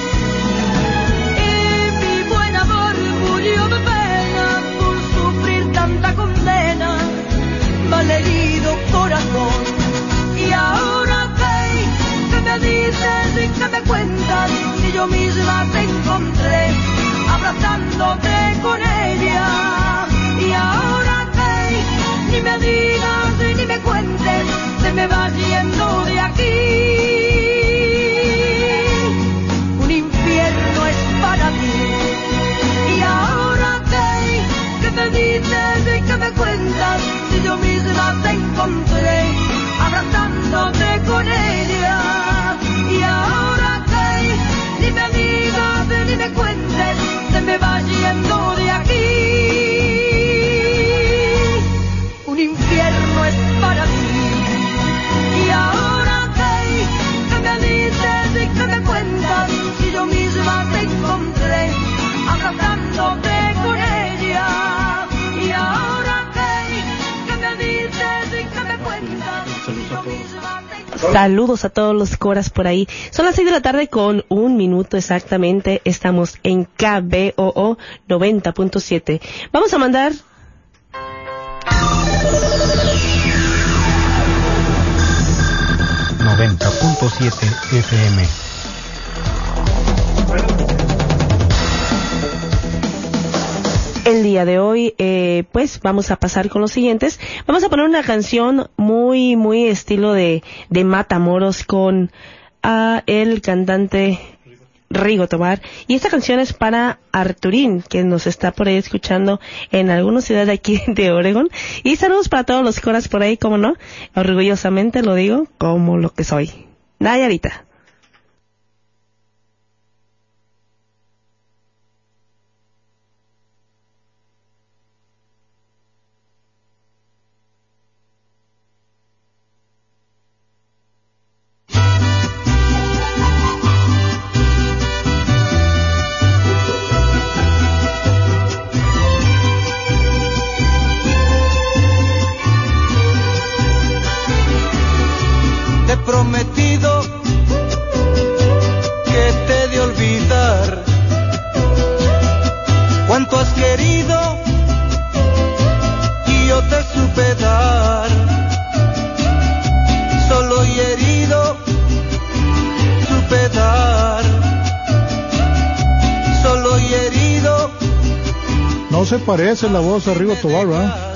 Y mi buen amor murió de pena por sufrir tanta condena, malherido corazón. Y ahora que, que me dices y que me cuentas, si yo misma te encontré abrazándote con ella. Y ahora que ni me digas ni me cuentes, te me vas yendo de aquí. Para mí. Y ahora que, que me dices y que me cuentas, si yo misma te encontré abrazándote con ella. Y ahora que ni me digas ni me cuentes, te me vas yendo de aquí. Un infierno es para mí. Y ahora que, que me dices y que me cuentas, si yo misma te encontré abrazándote con ella. Y ahora que, que me dices y que me cuentas, si yo misma te encontré. Saludos a todos los coras por ahí. Son las seis de la tarde con un minuto exactamente. Estamos en K B O O noventa punto siete. Vamos a mandar noventa punto siete F M. El día de hoy, eh, pues vamos a pasar con los siguientes. Vamos a poner una canción muy, muy estilo de, de Matamoros con uh, el cantante Rigo Tobar. Y esta canción es para Arturín, que nos está por ahí escuchando en alguna ciudad de aquí de Oregon. Y saludos para todos los coras por ahí, como no, orgullosamente lo digo como lo que soy. Nayarita. Prometido que te he de olvidar cuánto has querido y yo te supe dar, solo y herido supe dar, solo y herido. No se parece la voz a Rigo Tobar, ¿verdad?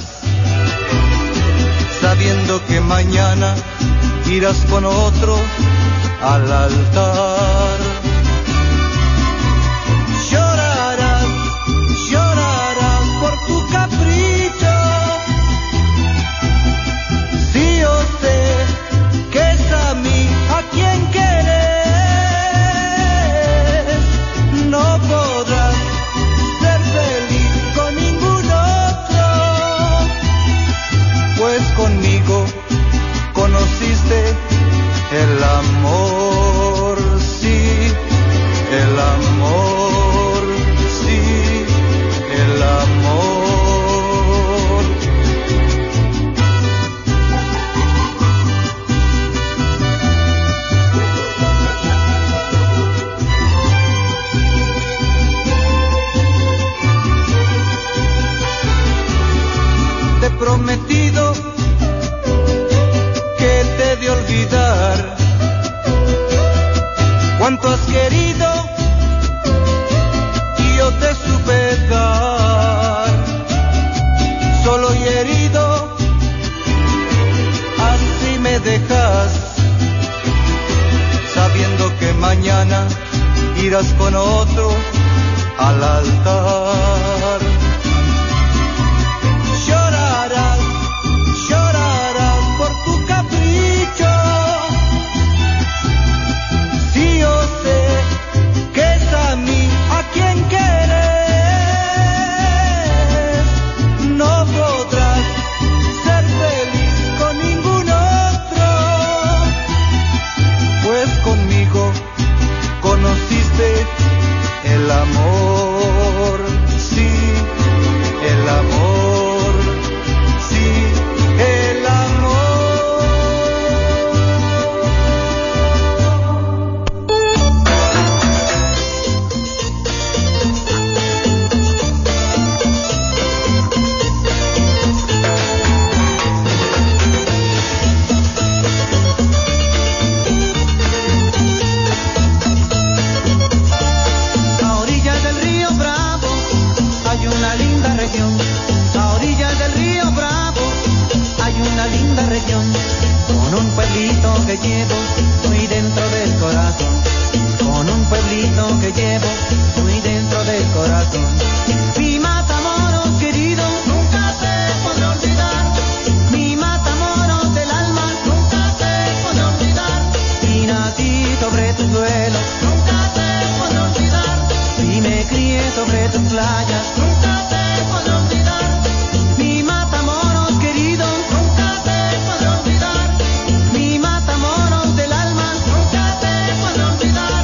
Sabiendo que mañana irás con otro al altar. Llorarás, llorarás por tu capricho. Sí, yo sé que es a mí a quien querer. Cuánto has querido y yo te supe dar, solo y herido, así me dejas, sabiendo que mañana irás con otro al altar. Llorarás, llorarás por tu capricho, si yo sé que es a mí a quien quieres, no podrás ser feliz con ningún otro, pues conmigo conociste el amor, sí, el amor, sí, el amor. A orillas del río Bravo hay una linda región. A orillas del río Bravo hay una linda región, con un pueblito que llevo muy dentro del corazón, con un pueblito que llevo muy dentro del corazón. Mi Matamoros querido, nunca se podrá olvidar. Mi Matamoros del alma, nunca se podrá olvidar. Y nací sobre tu suelo, nunca se podrá olvidar. Y me crié sobre tus playas, nunca se podrá olvidar. Mi Matamoros querido, nunca se podrá olvidar. Mi Matamoros del alma, nunca se podrá olvidar.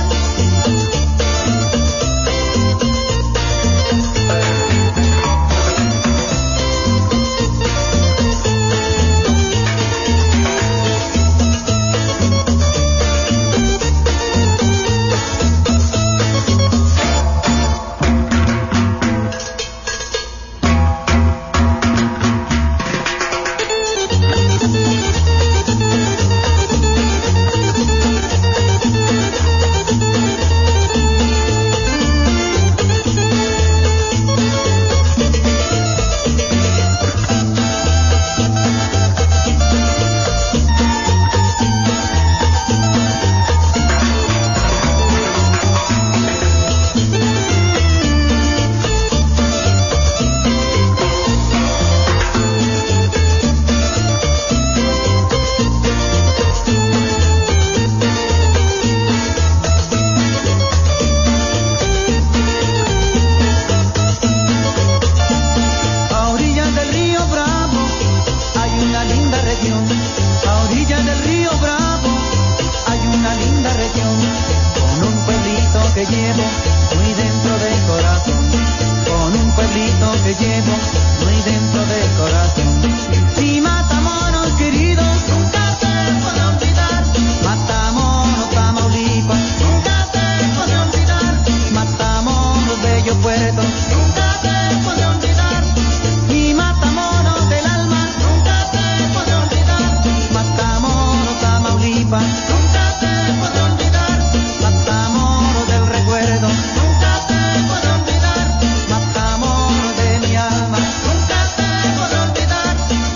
A orillas del río Bravo hay una linda región. A orillas del río Bravo hay una linda región, con un pueblito que llevo muy dentro del corazón, con un pueblito que llevo muy dentro del corazón. Mi Matamoros querido, nunca se podrá olvidar. Matamoros, Tamaulipas, nunca se podrá olvidar. Matamoros, bello puerto, nunca se podrá olvidar. Mi Matamoros del alma, nunca se podrá olvidar. Matamoros, Tamaulipas, nunca se podrá olvidar. Matamoros del recuerdo, nunca se podrá olvidar. Matamoros de mi alma, nunca se podrá olvidar.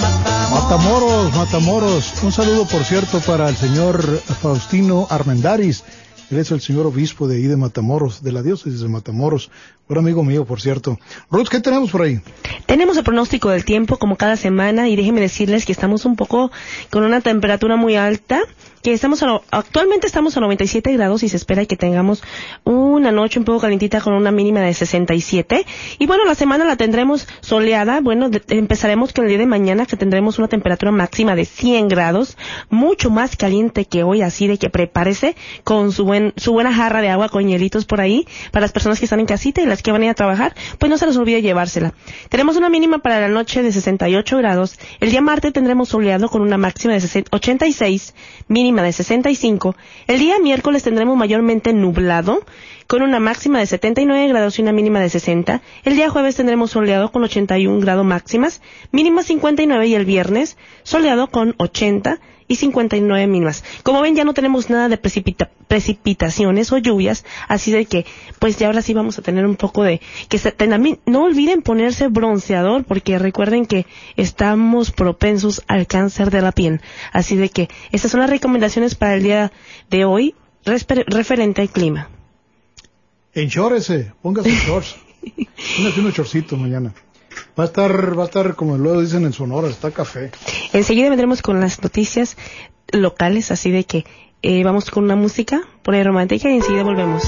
Matamoros, Matamoros. Un saludo, por cierto, para el señor Faustino Armendáriz. Él es el señor obispo de ahí de Matamoros, de la diócesis de Matamoros. Un amigo mío, por cierto. Ruth, ¿qué tenemos por ahí? Tenemos el pronóstico del tiempo como cada semana y déjenme decirles que estamos un poco con una temperatura muy alta, que estamos a lo, actualmente estamos a noventa y siete grados y se espera que tengamos una noche un poco calientita con una mínima de sesenta y siete. Y bueno, la semana la tendremos soleada. Bueno, de, empezaremos con el día de mañana, que tendremos una temperatura máxima de cien grados, mucho más caliente que hoy, así de que prepárese con su buen su buena jarra de agua con hielitos por ahí para las personas que están en casita y las que van a ir a trabajar, pues no se les olvide llevársela. Tenemos una mínima para la noche de sesenta y ocho grados. El día martes tendremos soleado con una máxima de ochenta y seis, mínima de sesenta y cinco. El día miércoles tendremos mayormente nublado con una máxima de setenta y nueve grados y una mínima de sesenta. El día jueves tendremos soleado con ochenta y un grados máximas, mínima cincuenta y nueve, y el viernes soleado con ochenta y cincuenta y nueve mínimas. Como ven, ya no tenemos nada de precipita- precipitaciones o lluvias, así de que, pues ya ahora sí vamos a tener un poco de... que se, también, no olviden ponerse bronceador, porque recuerden que estamos propensos al cáncer de la piel. Así de que, estas son las recomendaciones para el día de hoy, resper- referente al clima. Enchórese, póngase shorts. Póngase unos shortcitos mañana. Va a estar, va a estar, como luego dicen en Sonora, está café. Enseguida vendremos con las noticias locales, así de que eh, vamos con una música por ahí romántica y enseguida volvemos.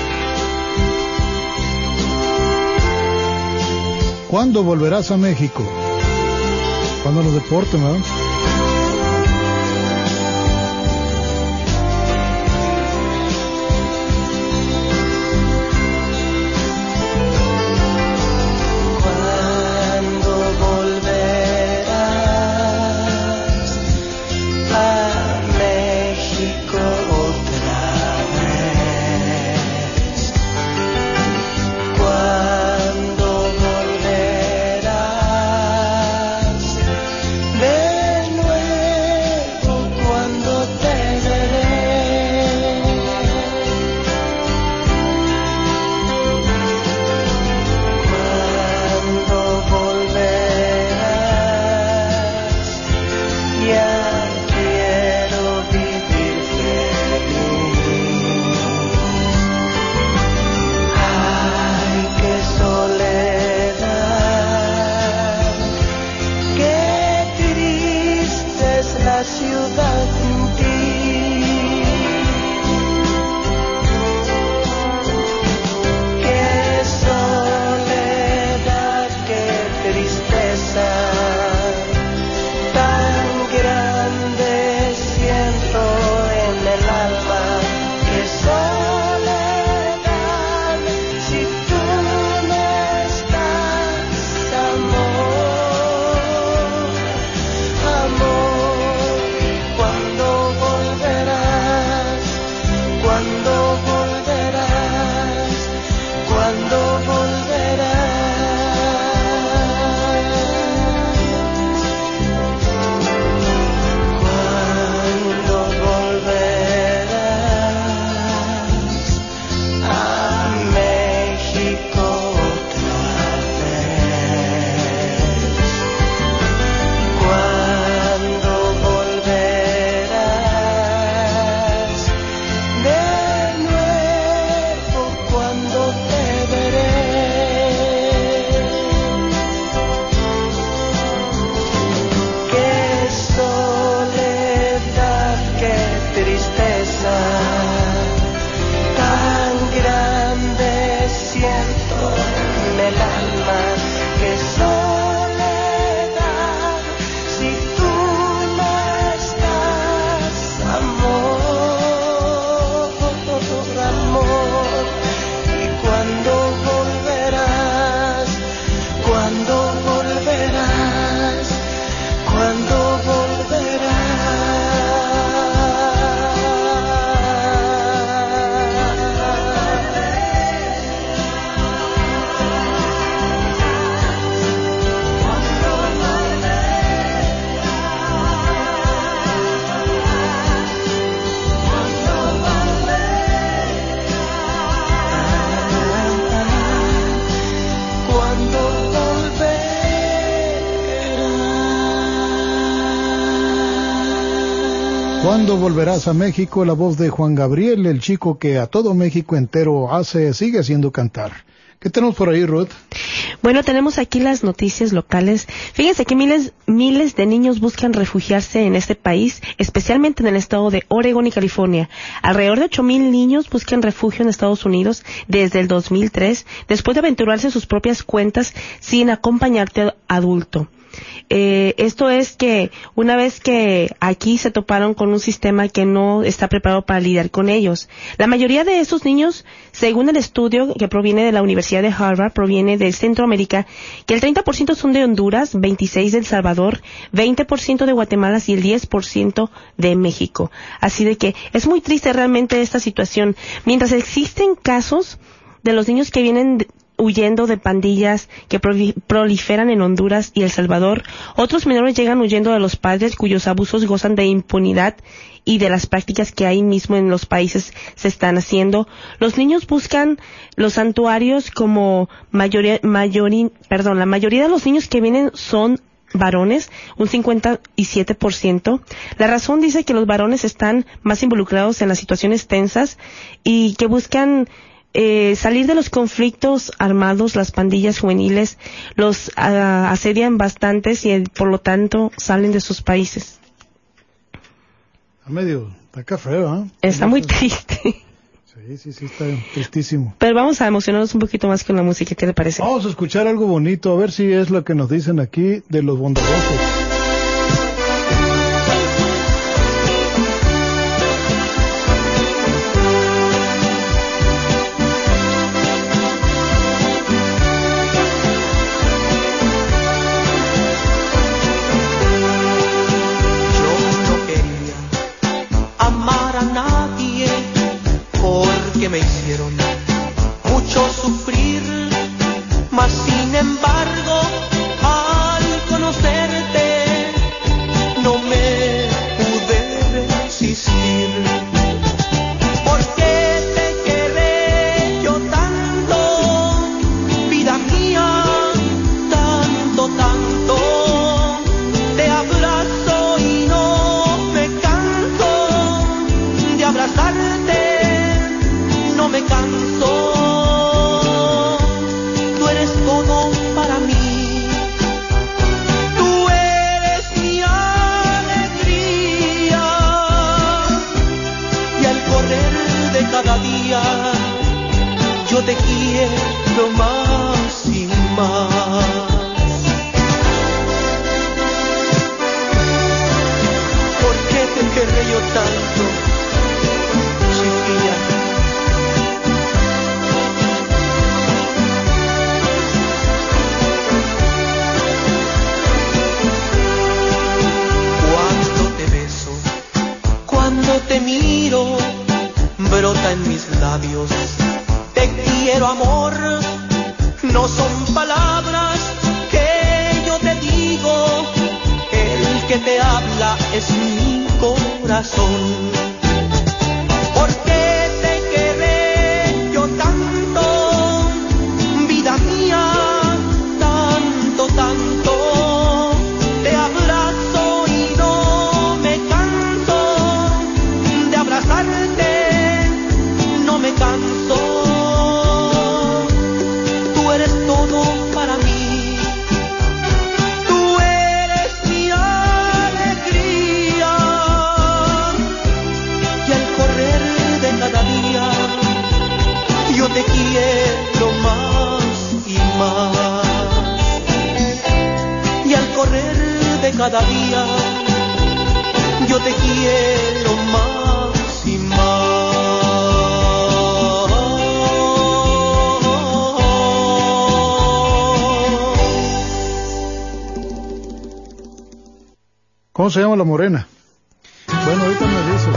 ¿Cuándo volverás a México? ¿Cuándo nos deporten, verdad? ¿Cuándo volverás a México? La voz de Juan Gabriel, el chico que a todo México entero hace, sigue haciendo cantar. ¿Qué tenemos por ahí, Ruth? Bueno, tenemos aquí las noticias locales. Fíjense que miles, miles de niños buscan refugiarse en este país, especialmente en el estado de Oregón y California. Alrededor de ocho mil niños buscan refugio en Estados Unidos desde el dos mil tres, después de aventurarse en sus propias cuentas sin acompañarte adulto. Eh, esto es que una vez que aquí se toparon con un sistema que no está preparado para lidiar con ellos. La mayoría de estos niños, según el estudio que proviene de la Universidad de Harvard, proviene de Centroamérica, que el treinta por ciento son de Honduras, veintiséis por ciento de El Salvador, veinte por ciento de Guatemala y el diez por ciento de México. Así de que es muy triste realmente esta situación. Mientras existen casos de los niños que vienen de huyendo de pandillas que proliferan en Honduras y El Salvador. Otros menores llegan huyendo de los padres cuyos abusos gozan de impunidad y de las prácticas que ahí mismo en los países se están haciendo. Los niños buscan los santuarios como mayoría, mayoría, perdón, la mayoría de los niños que vienen son varones, un cincuenta y siete por ciento. La razón dice que los varones están más involucrados en las situaciones tensas y que buscan eh, salir de los conflictos armados. Las pandillas juveniles los uh, asedian bastantes y por lo tanto salen de sus países. Está medio, está acá feo, ¿eh? Está muy triste. Sí, sí, sí, está tristísimo. Pero vamos a emocionarnos un poquito más con la música, ¿qué le parece? Vamos a escuchar algo bonito, a ver si es lo que nos dicen aquí de los bondadosos. Que me hicieron mucho sufrir, mas sin embargo al conocerte no me pude resistir. Porque te quedé yo tanto, vida mía, tanto, tanto, te abrazo y no me canso de abrazarte. No me canso, tú eres todo para mí, tú eres mi alegría, y al correr de cada día yo te quiero más y más. ¿Por qué te querré yo tanto, chiquilla? Cuando te miro, brota en mis labios, te quiero amor, no son palabras que yo te digo, el que te habla es mi corazón. Porque te quedé yo tanto, vida mía, tanto, tanto, te abrazo y no me canso de abrazarte, no me canso, tú eres todo para mí, tú eres mi alegría, y al correr de cada día yo te quiero más y más, y al correr de cada día yo te quiero más y más. ¿Cómo se llama la morena? Bueno, ahorita me dice.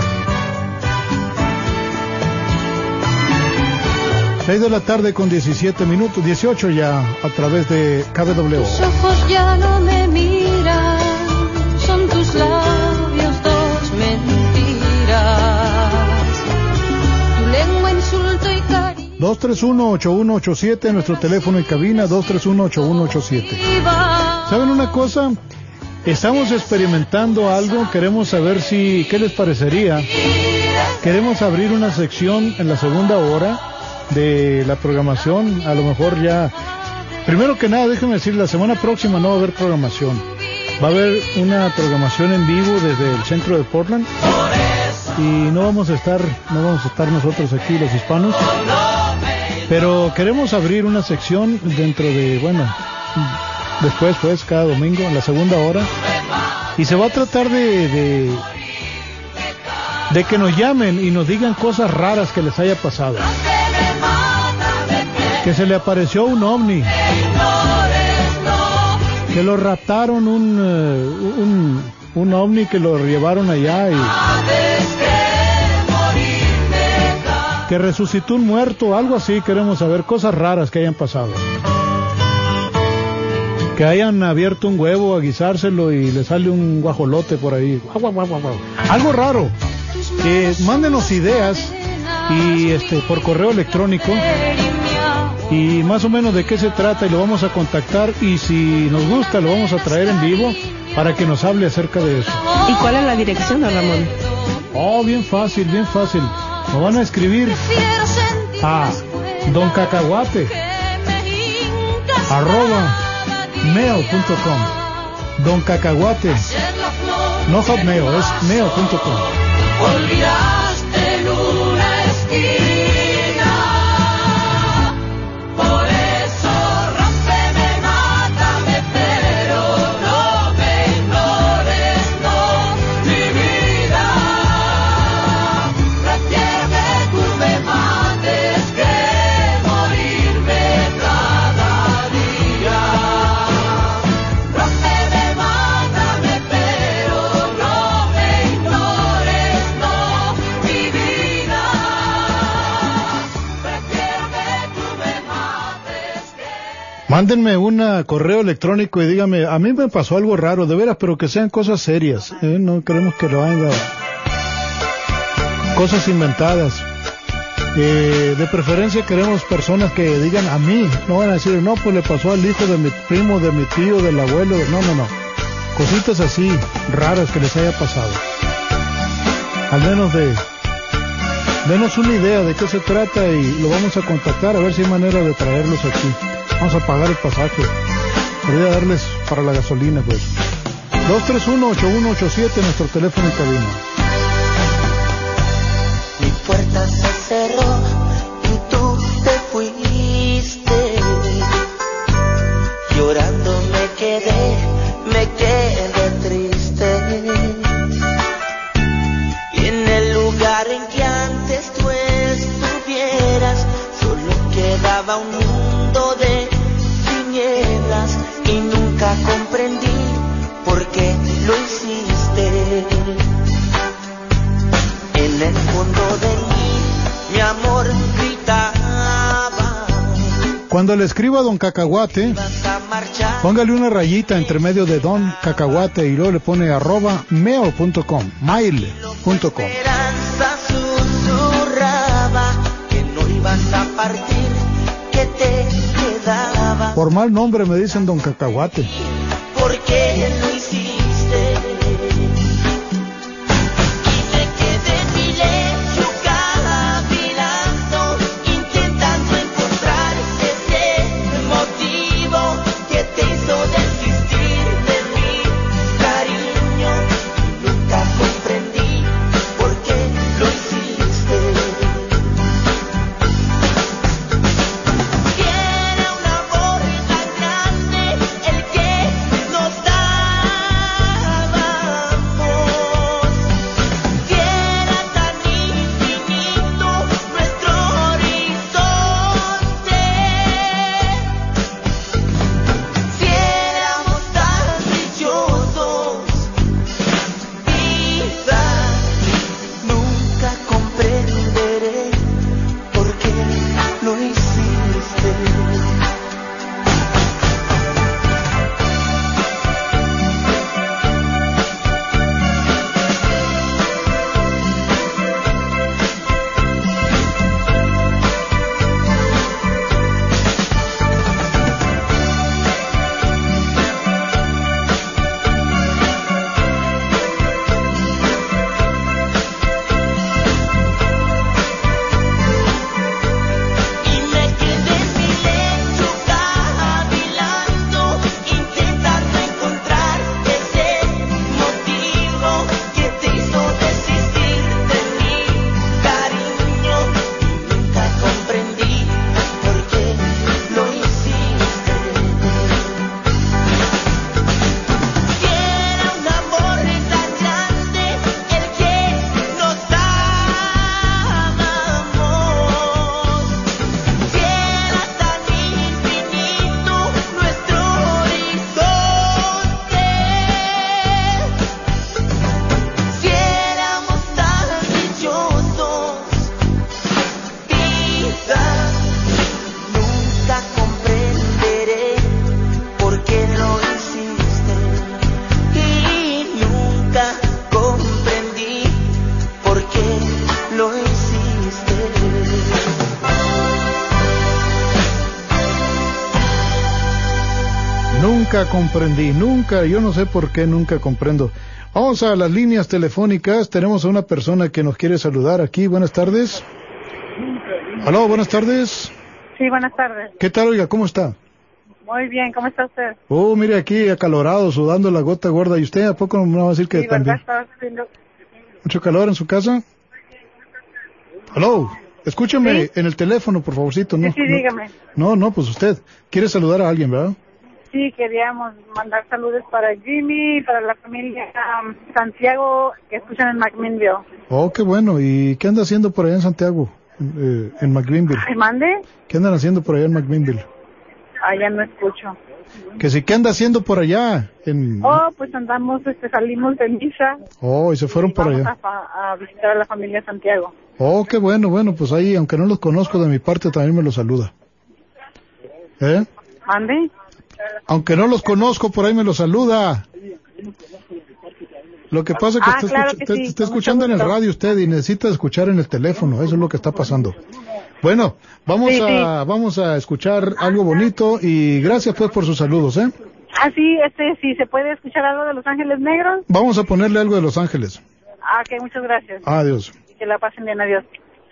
seis de la tarde con diecisiete minutos, dieciocho ya, a través de K B W. Tus ojos ya no me miran, son tus labios dos mentiras. Tu lengua insulto y cariño. dos tres uno, ocho uno ocho siete, nuestro teléfono en cabina, dos tres uno, ocho uno ocho siete. ¿Saben una cosa? Estamos experimentando algo, queremos saber si, ¿qué les parecería? Queremos abrir una sección en la segunda hora de la programación, a lo mejor ya, primero que nada déjenme decir, la semana próxima no va a haber programación, va a haber una programación en vivo desde el centro de Portland y no vamos a estar, no vamos a estar nosotros aquí los hispanos, pero queremos abrir una sección dentro de, bueno, después pues cada domingo en la segunda hora y se va a tratar de, de de que nos llamen y nos digan cosas raras que les haya pasado, que se le apareció un ovni, que lo raptaron un uh, un un ovni, que lo llevaron allá y que resucitó un muerto, algo así. Queremos saber cosas raras que hayan pasado. Que hayan abierto un huevo a guisárselo y le sale un guajolote por ahí. Guau, guau, guau, guau. Algo raro. Que mándenos ideas y este por correo electrónico y más o menos de qué se trata y lo vamos a contactar y si nos gusta lo vamos a traer en vivo para que nos hable acerca de eso. ¿Y cuál es la dirección, don Ramón? Oh, bien fácil, bien fácil. Nos van a escribir a Don Cacahuate arroba mail punto com. Don Cacahuate, no Hotmail, es mail punto com. Olvidaste en una esquina, por eso rómpeme, mátame, pero no me ignores, no, mi vida. Prefiero que tú me mates que morirme cada día. Rómpeme, mátame, pero no me ignores, no, mi vida. Prefiero que tú me mates que... Mándenme un correo electrónico y díganme, a mí me pasó algo raro, de veras, pero que sean cosas serias, ¿eh? No queremos que lo hagan cosas inventadas. Eh, de preferencia queremos personas que digan a mí, no van a decir, no, pues le pasó al hijo de mi primo, de mi tío, del abuelo, no, no, no. Cositas así, raras que les haya pasado. Al menos de... Denos una idea de qué se trata y lo vamos a contactar a ver si hay manera de traerlos aquí. Vamos a pagar el pasaje. Voy a darles para la gasolina, pues. dos tres uno, ocho uno ocho siete, nuestro teléfono en cabina. Mi puerta se cerró y tú te fuiste. Llorando me quedé, me quedé triste. Y en el lugar en que antes tú estuvieras, solo quedaba un mundo de tinieblas. Y nunca comprendí por qué lo hiciste. En el fondo de mí, mi amor gritaba. Cuando le escriba a Don Cacahuate, póngale una rayita entre medio de Don Cacahuate y luego le pone arroba mail punto com, mail punto com. Esperanza susurraba que no ibas a partir, que te quedaba. Por mal nombre me dicen Don Cacahuate. ¿Por qué lo hiciste? Quiere un amor tan grande, el que Nunca comprendí, nunca, yo no sé por qué nunca comprendo. Vamos a las líneas telefónicas, tenemos a una persona que nos quiere saludar aquí, buenas tardes. Aló, buenas tardes. Sí, buenas tardes. ¿Qué tal, oiga, cómo está? Muy bien, ¿cómo está usted? Oh, mire aquí, acalorado, sudando la gota gorda, ¿y usted a poco no me va a decir que sí, también? ¿verdad? Estaba haciendo... ¿Mucho calor en su casa? Aló, escúcheme ¿Sí? en el teléfono, por favorcito. No, sí, sí, no, dígame. No, no, pues usted quiere saludar a alguien, ¿verdad? Sí, queríamos mandar saludos para Jimmy y para la familia um, Santiago que escuchan en McMinnville. Oh, qué bueno. ¿Y qué anda haciendo por allá en Santiago, eh, en McMinnville? ¿Ay, mande? ¿Qué andan haciendo por allá en McMinnville? Allá no escucho. Que sí, ¿qué anda haciendo por allá? En... Oh, pues andamos, este, salimos de misa. Oh, y se fueron y por vamos allá. A, a visitar a la familia Santiago. Oh, qué bueno, bueno, pues ahí, aunque no los conozco de mi parte, también me los saluda. ¿Eh? ¿Mande? Aunque no los conozco, por ahí me los saluda. Lo que pasa es que, ah, está, claro escuch que sí, está escuchando en el radio usted y necesita escuchar en el teléfono, eso es lo que está pasando. Bueno, vamos sí, a sí. vamos a escuchar algo bonito y gracias pues por sus saludos, ¿eh? Ah, sí, este, sí, ¿se puede escuchar algo de Los Ángeles Negros? Vamos a ponerle algo de Los Ángeles. Ah, ok, muchas gracias. Adiós. Que la pasen bien, adiós.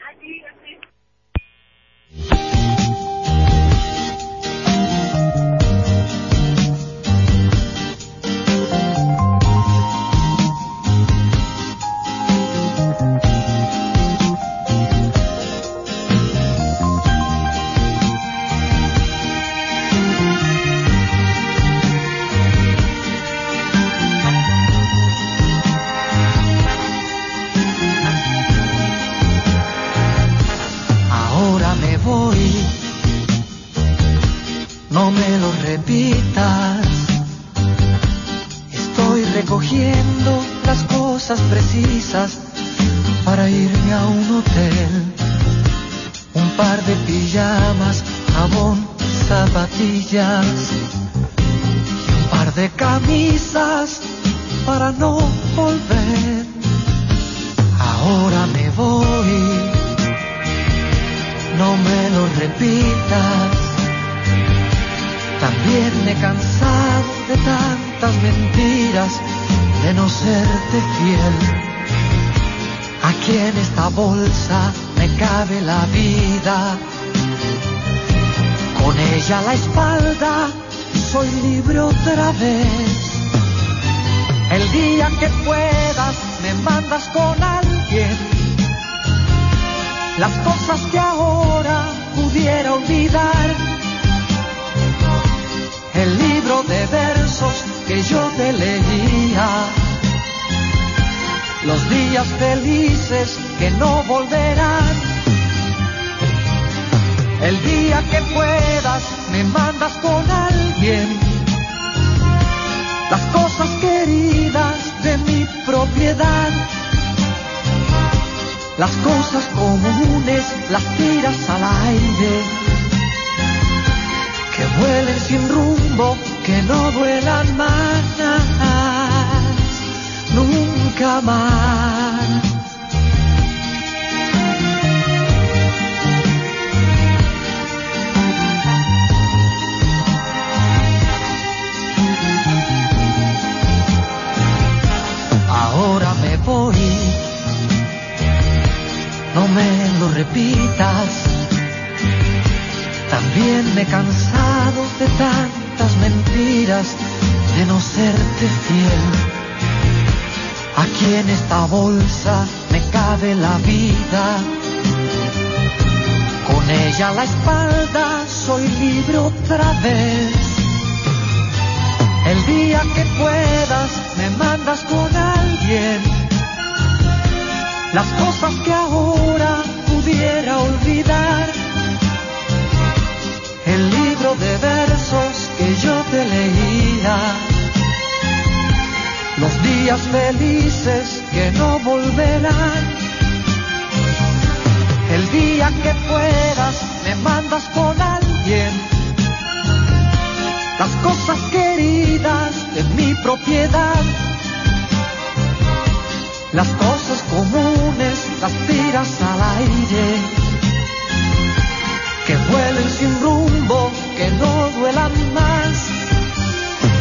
No me lo repitas. Estoy recogiendo las cosas precisas para irme a un hotel. Un par de pijamas, jabón, zapatillas y un par de camisas para no volver. Ahora me voy. No me lo repitas. También me he cansado de tantas mentiras, de no serte fiel. Aquí en esta bolsa me cabe la vida. Con ella a la espalda soy libre otra vez. El día que puedas me mandas con alguien las cosas que ahora pudiera olvidar. El libro de versos que yo te leía, los días felices que no volverán. El día que puedas me mandas con alguien las cosas queridas de mi propiedad. Las cosas comunes las tiras al aire, que vuelen sin rumbo, que no vuelan más, nunca más. Ahora me voy. No me lo repitas. También me he cansado de tantas mentiras, de no serte fiel. Aquí en esta bolsa me cabe la vida. Con ella a la espalda soy libre otra vez. El día que puedas me mandas con alguien las cosas que ahora pudiera olvidar. El libro de versos que yo te leía, los días felices que no volverán. El día que puedas me mandas con alguien las cosas queridas de mi propiedad. Las cosas comunes las tiras al aire, que vuelen sin rumbo, que no duelan más,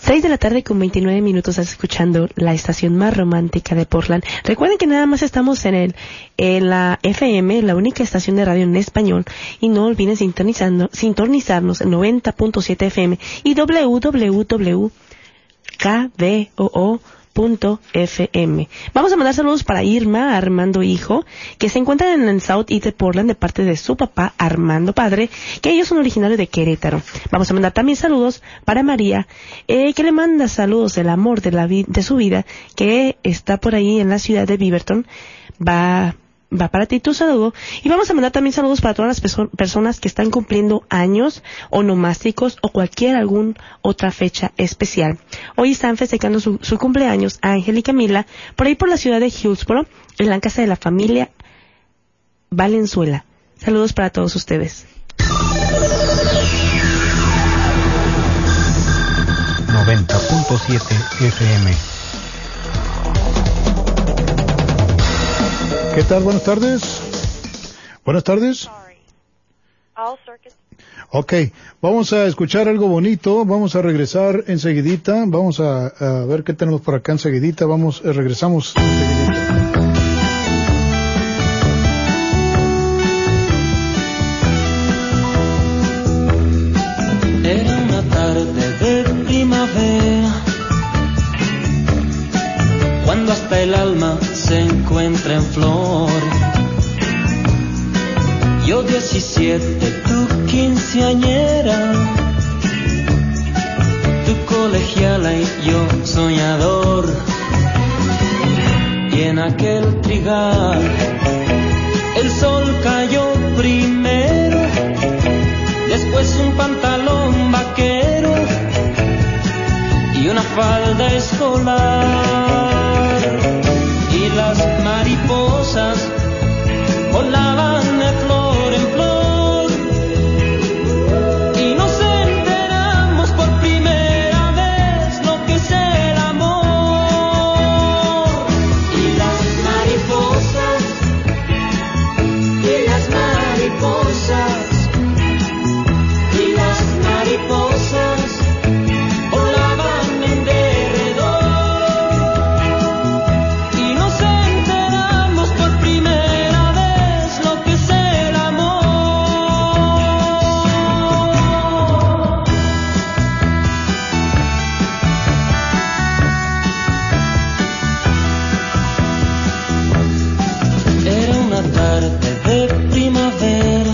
seis de la tarde con veintinueve minutos, estás escuchando la estación más romántica de Portland. Recuerden que nada más estamos en el en la F M, la única estación de radio en español, y no olviden sintonizando, sintonizarnos en noventa punto siete F M y doble u doble u doble u punto k b o o punto f m. Vamos a mandar saludos para Irma Armando Hijo, que se encuentran en el South East de Portland de parte de su papá Armando Padre, que ellos son originarios de Querétaro. Vamos a mandar también saludos para María, eh, que le manda saludos del amor de la vi- de su vida, que está por ahí en la ciudad de Beaverton. Va Va para ti tu saludo. Y vamos a mandar también saludos para todas las perso- personas que están cumpliendo años, onomásticos o cualquier algún otra fecha especial. Hoy están festejando su, su cumpleaños Ángel y Camila por ahí por la ciudad de Hillsboro, en la casa de la familia Valenzuela. Saludos para todos ustedes. noventa punto siete F M. ¿Qué tal? Buenas tardes. Buenas tardes. Ok, vamos a escuchar algo bonito, vamos a regresar enseguidita, vamos a, a ver qué tenemos por acá enseguidita, vamos, eh, regresamos enseguidita. Era una tarde de primavera, cuando hasta el alma se encuentra en flor. Yo diecisiete, tú quinceañera, tú colegiala y yo soñador. Y en aquel trigal el sol cayó primero, después un pantalón vaquero y una falda escolar. Y las mariposas volaban de flor en flor, y nos enteramos por primera vez lo que es el amor. Y las mariposas, y las mariposas, y las mariposas volaban en derredor, y nos enteramos por primera vez lo que es el amor. Era una tarde de primavera,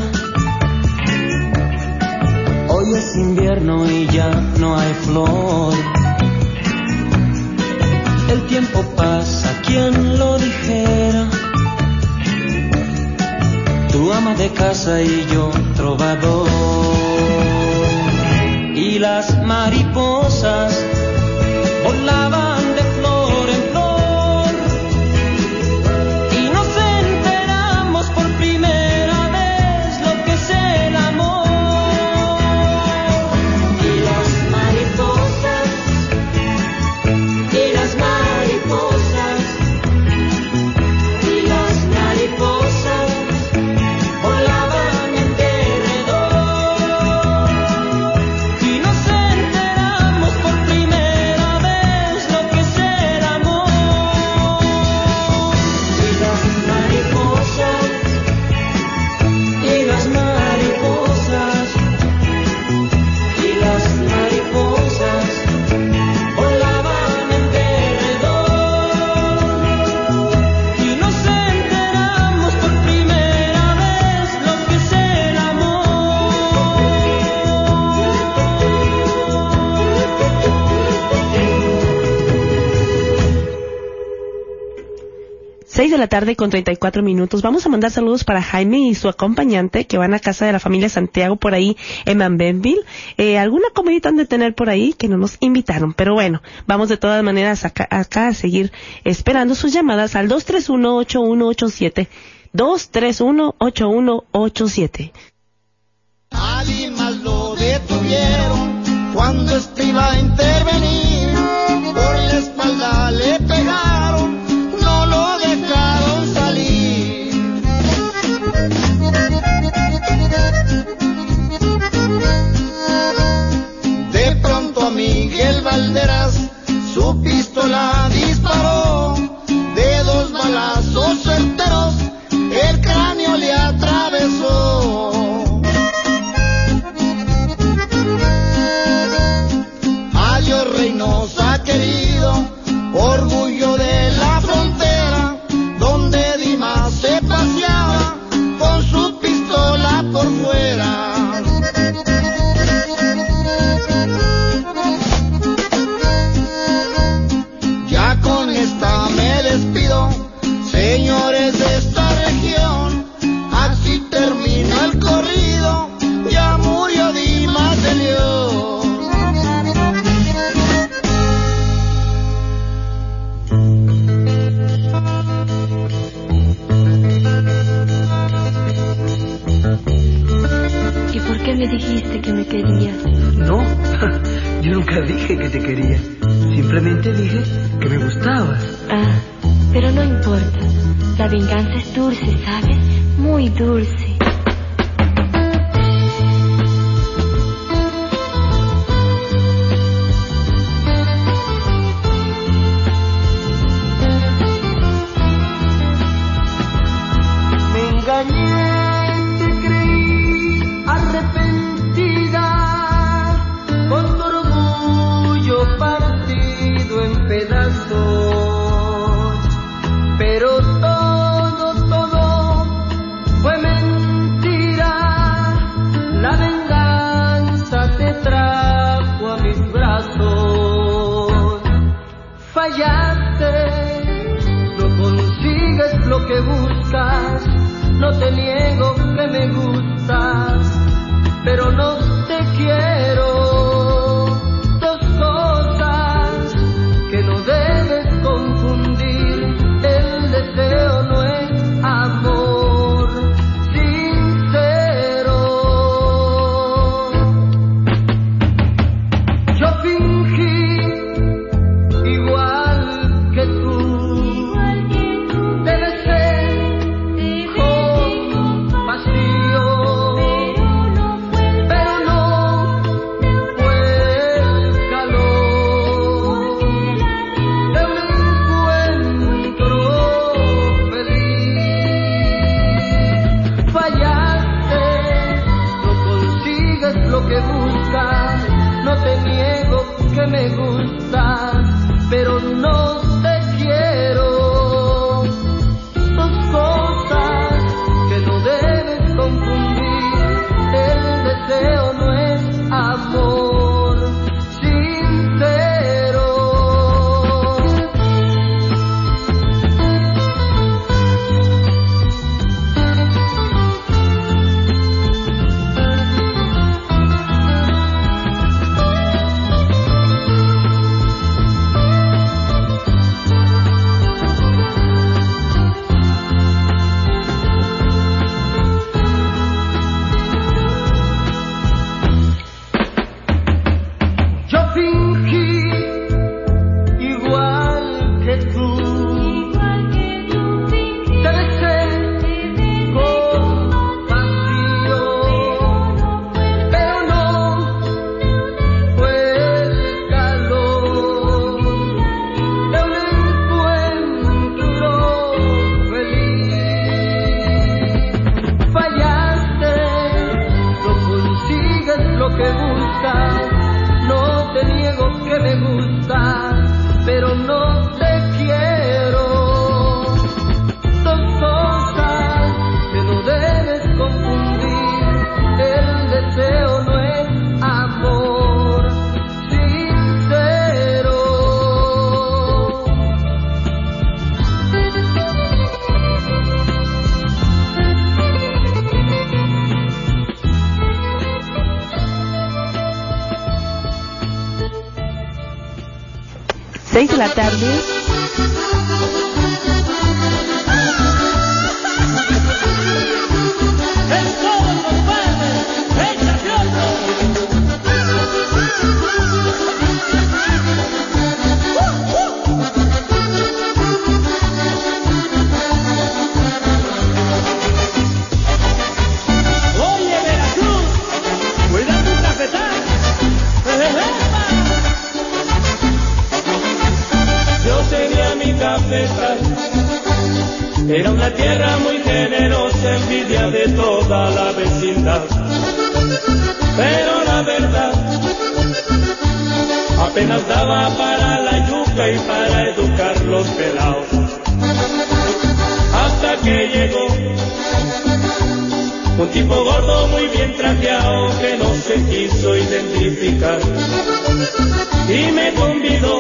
hoy es invierno y ya no hay flor. El tiempo pasa, ¿quién lo dijera? Tu ama de casa y yo trovador. Y las mariposas volaban de flor en flor, y nos enteramos por primera vez lo que es el amor. Y las mariposas, y las mariposas, y las mariposas volaban en derredor, y nos enteramos por primera vez lo que es el amor. Y las mariposas, y las mariposas, y las mariposas volaban en derredor, y nos enteramos por primera vez lo que es el amor. seis de la tarde con treinta y cuatro minutos. Vamos a mandar saludos para Jaime y su acompañante que van a casa de la familia Santiago por ahí en Manbenville. Eh, alguna comidita han de tener por ahí que no nos invitaron, pero bueno, vamos de todas maneras acá, acá a seguir esperando sus llamadas al dos tres uno, ocho uno ocho siete, dos tres uno, ocho uno ocho siete. Alguien más lo detuvieron cuando este iba a intervenir. Por la espalda le pegaron, no lo dejaron salir. De pronto a Miguel Valderrama pistola disparó de dos balazos certeros, el cráneo le atravesó. Adiós Reynosa querido, orgullo de la frontera, donde Dimas se paseaba con su pistola por fuera. Ya con esta me despido, señores de esta región, así terminó el corrido, ya murió Dimas de León. ¿Y por qué me dijiste que me querías? No, yo nunca dije que te quería. Simplemente dije que me gustabas. Ah, pero no importa. La venganza es dulce, ¿sabes? Muy dulce. Me engañé, te creí arrepentida, con tu orgullo partido en pedazos, pero todo, todo fue mentira. La venganza te trajo a mis brazos. Fallaste, no consigues lo que buscas. No te niego que me gustas, pero no te quiero. Dos cosas que no debes confundir. El deseo no es amor sincero. Yo fingí igual que tú, te besé con pasión, pero no fue el calor de un encuentro feliz. Fallaste, no consigues lo que buscas. No te niego que me gustas, pero no te quiero. Dos cosas que no debes confundir. El deseo no es amor sincero. Yo fingí igual que tú, te besé con pasión, pero no fue el calor de un encuentro feliz. Fallaste, no consigues lo que buscas. No te niego que me gustas, pero no te quiero. Dos cosas que no debes confundir. El deseo no es amor sincero. Seis de la tarde. Oye, Veracruz, cuida tu cafetal. cafetal. Era una tierra muy generosa, envidia de toda la vecindad. Pero la verdad, apenas daba para la yuca y para educar los pelados. Hasta que llegó un tipo gordo muy bien trajeado que no se quiso identificar y me convidó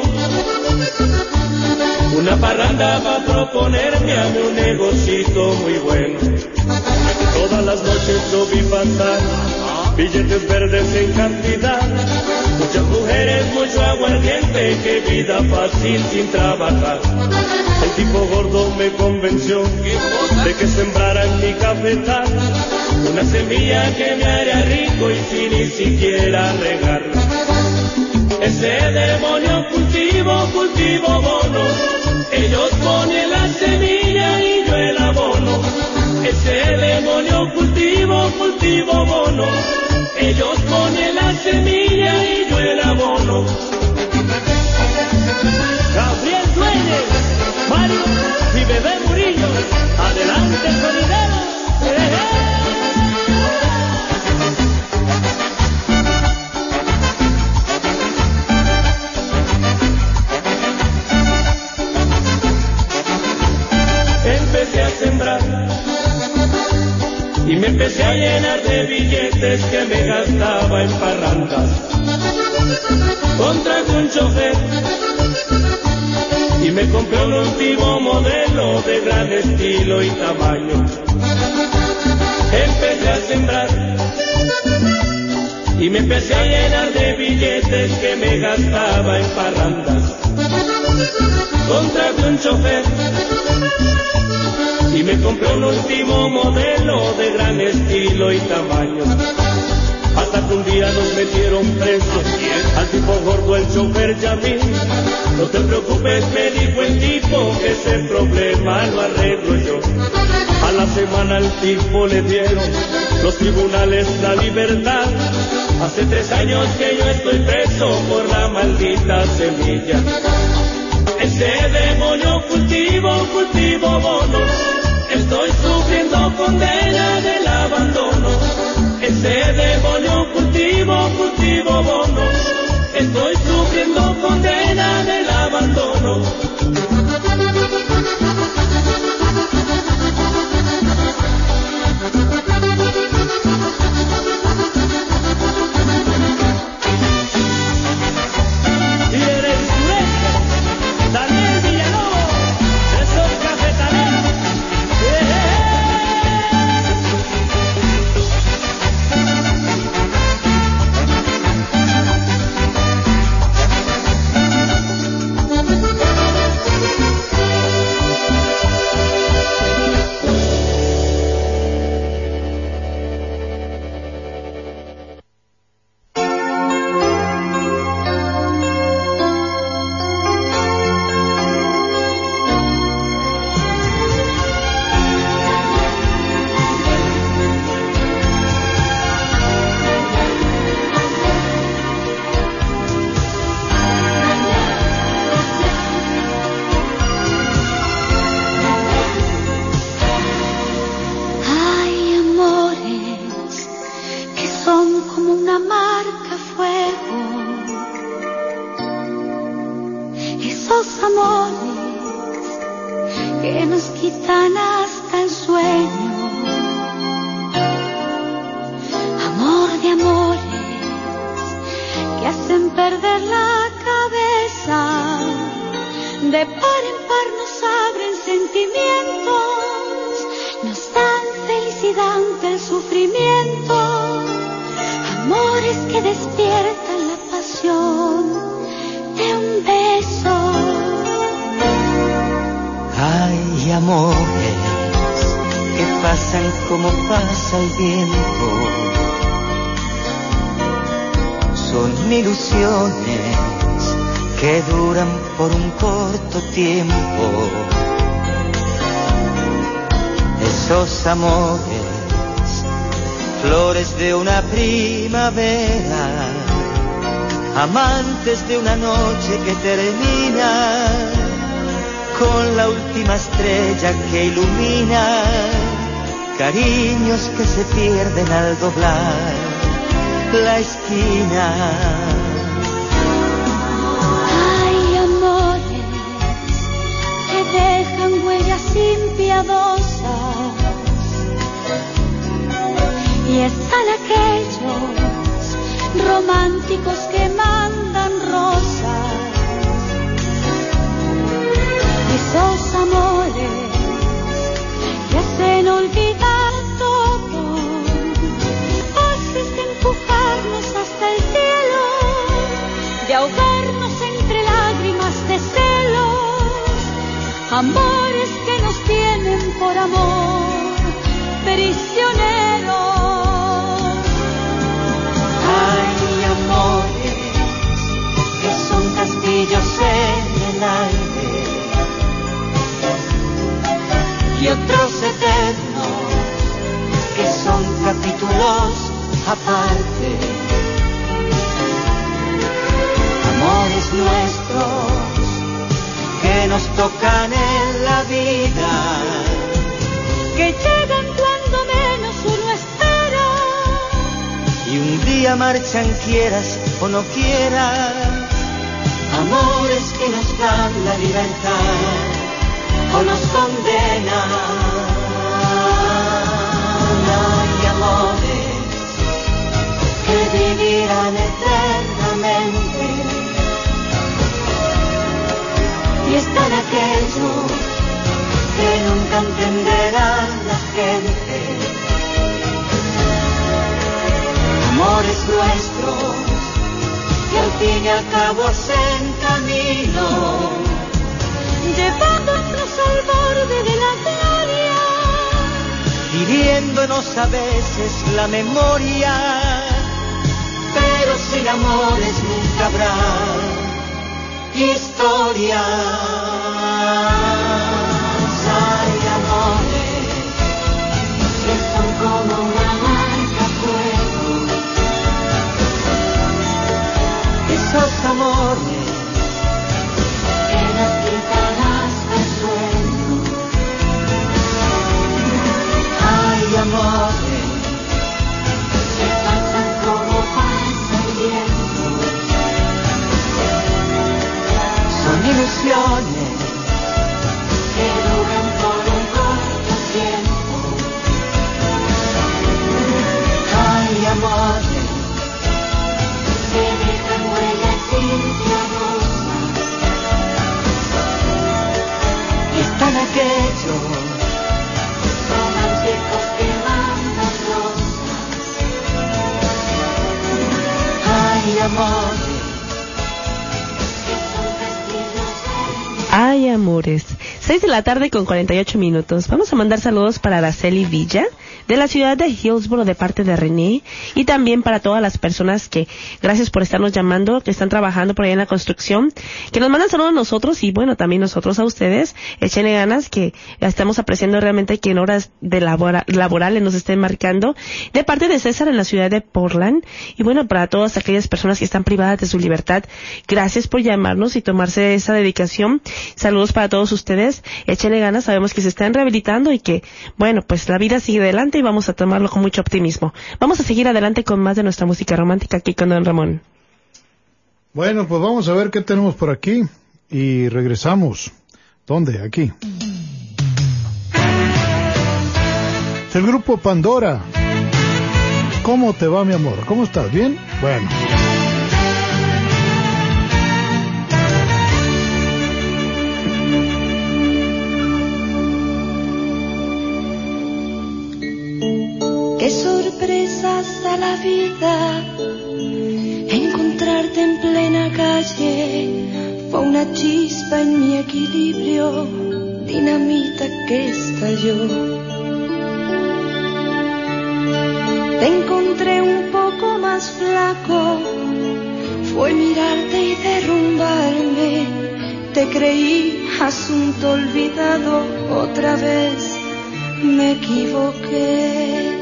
una parranda para proponerme a mí un negocito muy bueno. Todas las noches lo vi pasar, billetes verdes en cantidad, muchas mujeres, mucho aguardiente, qué vida fácil sin trabajar. El tipo gordo me convenció de que sembrara en mi cafetal una semilla que me haría rico y sin ni siquiera regarla. Ese demonio cultivo, cultivo bono, ellos ponen la semilla y yo el abono. Ese demonio cultivo, cultivo bono, ellos ponen la semilla y yo el abono. Gabriel Dueñez, Mario y Bebé Murillo, adelante solidero. Empecé a sembrar y me empecé a llenar de billetes que me gastaba en parrandas. Contraté un chofer y me compré un último modelo de gran estilo y tamaño. Empecé a sembrar y me empecé a llenar de billetes que me gastaba en parrandas. Contraté un chofer y me compré un último modelo de gran estilo y tamaño. Hasta que un día nos metieron presos, al tipo gordo el chofer y a mí. No te preocupes, me dijo el tipo, que ese problema lo arreglo yo. A la semana al tipo le dieron los tribunales la libertad. Hace tres años que yo estoy preso por la maldita semilla. Ese demonio cultivo, cultivo bono, estoy sufriendo condena del abandono. Ese demonio cultivo, cultivo bono, estoy sufriendo condena del abandono. Amores, flores de una primavera, amantes de una noche que termina con la última estrella que ilumina, cariños que se pierden al doblar la esquina. Hay amores que dejan huellas impiadosas y están aquellos románticos que mandan rosas. Esos amores que hacen olvidar todo, haces de empujarnos hasta el cielo, de ahogarnos entre lágrimas de celos, amores que nos tienen por amor prisioneros. Hay amores que son castillos en el aire y otros eternos que son capítulos aparte. Amores nuestros que nos tocan en la vida, que llegan cuando menos uno espera y un día marchan quieras o no quieras. Amores que nos dan la libertad o nos condenan. Hay amores que vivirán eternamente y están aquellos que nunca entenderán la gente. Amores nuestros que al fin y al cabo hacen camino, llevándonos al borde de la gloria, hiriéndonos a veces la memoria, pero sin amores nunca habrá historia. Hay amores que son como una marca a fuego, esos amores que nos quitan hasta el sueño. Hay amores que pasan como pasa el viento, son ilusiones que duran por un corto tiempo. Hay amores que dejan huellas impiadosas y están aquellos románticos que mandan rosas. Hay amores. Hay amores. Seis de la tarde con cuarenta y ocho minutos. Vamos a mandar saludos para Araceli Villa, de la ciudad de Hillsboro, de parte de René, y también para todas las personas que, gracias por estarnos llamando, que están trabajando por allá en la construcción, que nos mandan saludos a nosotros, y bueno, también nosotros a ustedes. Échenle ganas, que estamos apreciando realmente que en horas de labora, laborales nos estén marcando, de parte de César en la ciudad de Portland. Y bueno, para todas aquellas personas que están privadas de su libertad, gracias por llamarnos y tomarse esa dedicación. Saludos para todos ustedes. Échenle ganas, sabemos que se están rehabilitando y que, bueno, pues la vida sigue adelante y vamos a tomarlo con mucho optimismo. Vamos a seguir adelante con más de nuestra música romántica aquí con Don Ramón. Bueno, pues vamos a ver qué tenemos por aquí y regresamos. ¿Dónde? Aquí. El grupo Pandora. ¿Cómo te va, mi amor? ¿Cómo estás? ¿Bien? Bueno. Qué sorpresas da la vida, encontrarte en plena calle fue una chispa en mi equilibrio, dinamita que estalló. Te encontré un poco más flaco, fue mirarte y derrumbarme, te creí asunto olvidado, otra vez me equivoqué.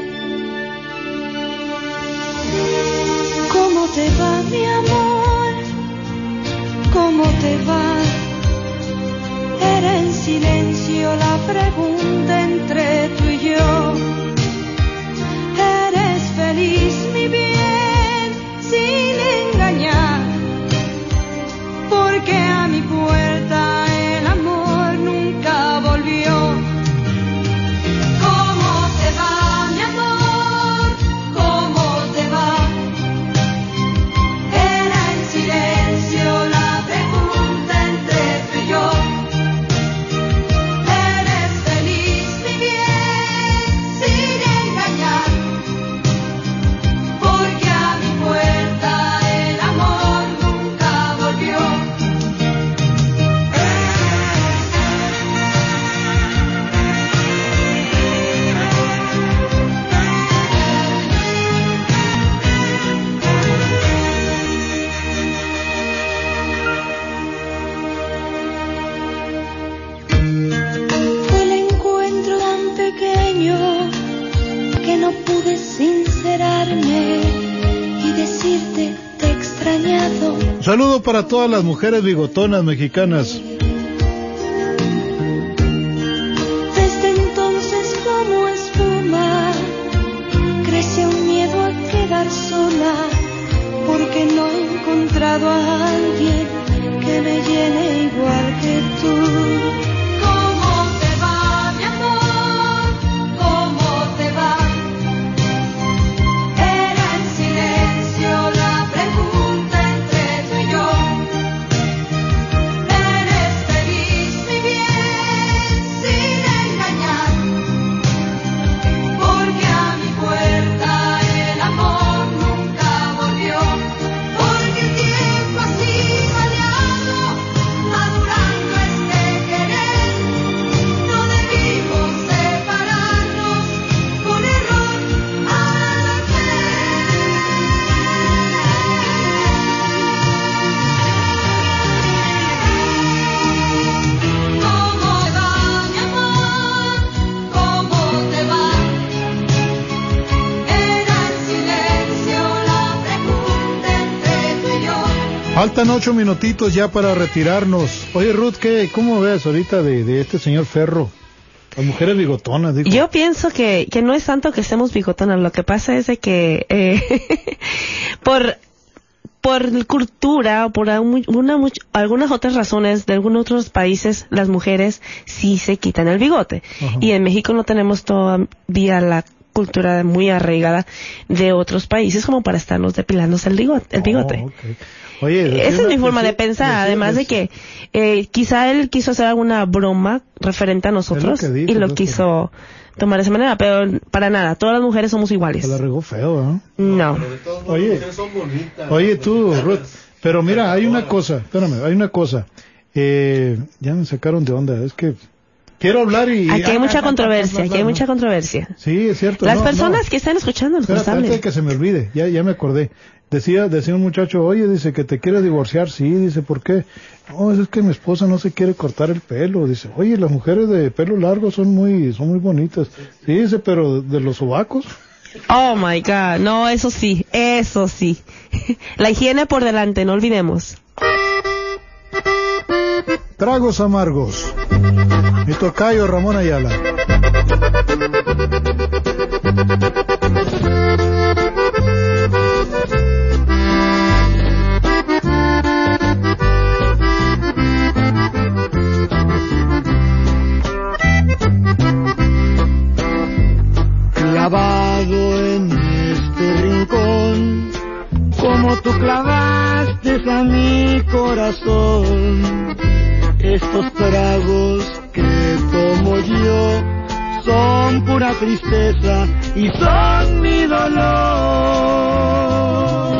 ¿Cómo te va, mi amor? ¿Cómo te va? Eres silencio la pregunta entre tú y yo. ¿Eres feliz, mi bien, sin engañar? Porque a mi puerta el amor nunca volvió. ¿Cómo te va, mi amor? ¿Cómo te va? Era en silencio la pregunta entre tú y yo. ¿Eres feliz, mi bien, sin engañar? Porque a mi puerta el amor nunca volvió. Fue el encuentro tan pequeño que no pude sincerarme y decirte te he extrañado. Un saludo para todas las mujeres bigotonas mexicanas. Desde entonces como espuma crece un miedo a quedar sola, porque no he encontrado a alguien que me llene igual que tú. ¿Cómo te va, mi amor? ¿Cómo te va? Era en silencio la pregunta entre tú y yo. ¿Eres feliz, mi bien, sin engañar? Porque a mi puerta el amor nunca volvió. Porque el tiempo ha sido aliado, madurando este querer. No debimos separarnos por error al ¿Cómo te va, mi amor? ¿Cómo te va? Era en silencio la pregunta entre tú y yo. Faltan ocho minutitos ya para retirarnos. Oye, Ruth, ¿qué, ¿cómo ves ahorita de, de este señor Ferro? Las mujeres bigotonas, digo. Yo pienso que, que no es tanto que estemos bigotonas, lo que pasa es de que eh, por por cultura o por alguna, much- algunas otras razones de algunos otros países las mujeres sí se quitan el bigote. Ajá. Y en México no tenemos todavía la cultura muy arraigada de otros países como para estarnos depilándose el bigote. El bigote. Oh, okay. Oye, Esa es mi forma de decía- pensar, decía- además de que eh, quizá él quiso hacer alguna broma referente a nosotros Es lo que dice, y lo es lo que- quiso tomar de esa manera, pero para nada, todas las mujeres somos iguales. Se la regó feo, ¿no? No. Oye, oye tú, Ruth, pero mira, hay una cosa, espérame, hay una cosa. Eh, ya me sacaron de onda, es que quiero hablar y... Aquí hay ah, mucha ah, controversia, ah, ah, aquí hay ah, mucha controversia. Sí, es cierto. Las no, personas no. que están escuchando nos Espérate, antes de saben. que se me olvide, ya, ya me acordé. Decía, decía un muchacho, oye, dice que te quieres divorciar, sí, dice, ¿por qué? No, es que mi esposa no se quiere cortar el pelo, dice, oye, las mujeres de pelo largo son muy, son muy bonitas. Sí, dice, pero de los sobacos. Oh my God, no, eso sí, eso sí. La higiene por delante, no olvidemos. Tragos amargos. Mi tocayo Ramón Ayala. Clavado en este rincón, como tú clavaste a mi corazón, estos tragos que tomo yo son pura tristeza y son mi dolor.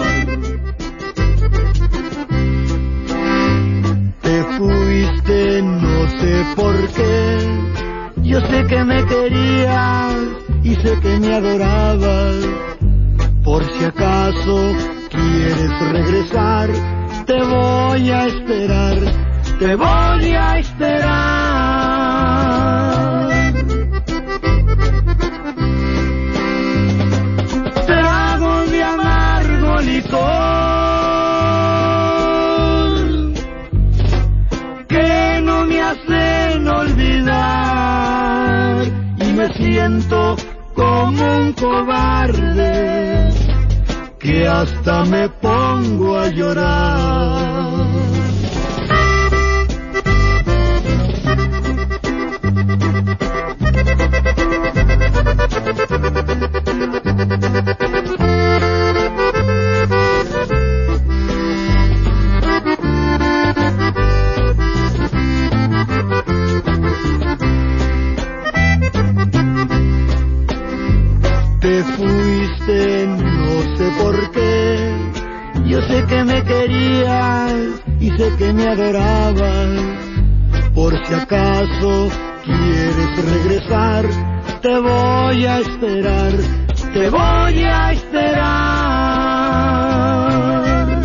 Te fuiste, no sé por qué, yo sé que me querías y sé que me adorabas. Por si acaso quieres regresar, te voy a esperar, te voy a esperar. Trago de amargo licor que no me hacen olvidar siento como un cobarde, que hasta me pongo a llorar. Te fuiste, no sé por qué. Yo sé que me querías y sé que me adorabas. Por si acaso quieres regresar, te voy a esperar, te voy a esperar.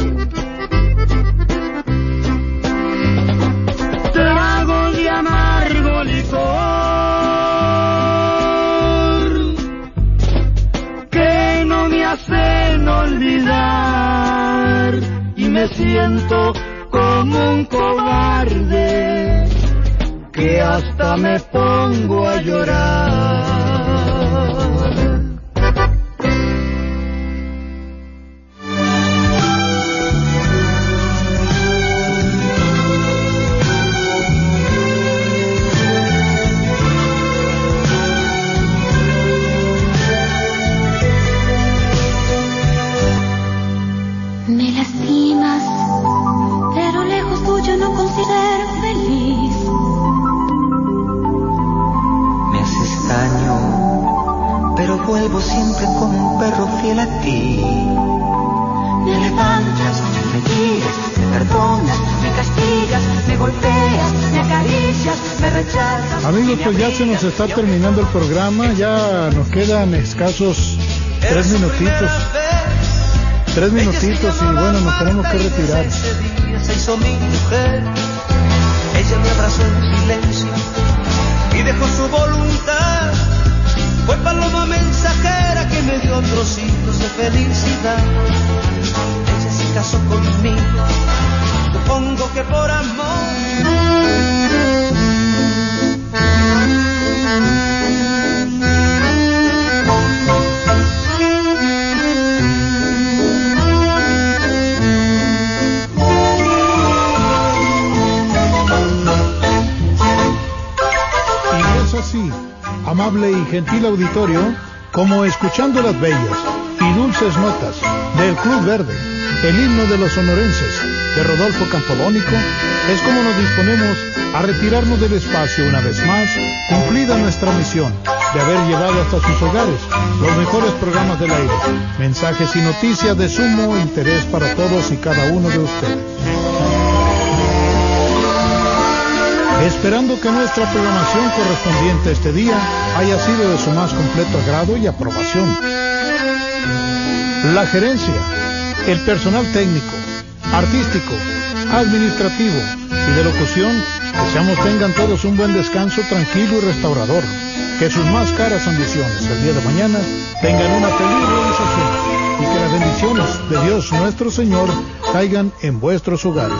Trago de amargo licor que no me hacen olvidar, y me siento como un cobarde, que hasta me pongo a llorar. Me lastimas, pero lejos tuyo no considero feliz. Me haces daño, pero vuelvo siempre como un perro fiel a ti. Me levantas, me tiras, me perdonas, me castigas, me golpeas, me acaricias, me rechazas. Amigos, pues ya se nos está terminando el programa, ya nos quedan escasos tres minutitos. Tres minutitos y bueno, nos tenemos que retirar. Ese día se hizo mi mujer. Ella me abrazó en silencio y dejó su voluntad. Fue paloma mensajera que me dio trocitos de felicidad. Ella se casó conmigo, supongo que por amor. Así, amable y gentil auditorio, como escuchando las bellas y dulces notas del Club Verde, el himno de los sonorenses de Rodolfo Campodónico, es como nos disponemos a retirarnos del espacio una vez más, cumplida nuestra misión de haber llevado hasta sus hogares los mejores programas del aire, mensajes y noticias de sumo interés para todos y cada uno de ustedes. Esperando que nuestra programación correspondiente a este día haya sido de su más completo agrado y aprobación. La gerencia, el personal técnico, artístico, administrativo y de locución, deseamos tengan todos un buen descanso tranquilo y restaurador, que sus más caras ambiciones el día de mañana tengan una feliz realización y que las bendiciones de Dios nuestro Señor caigan en vuestros hogares.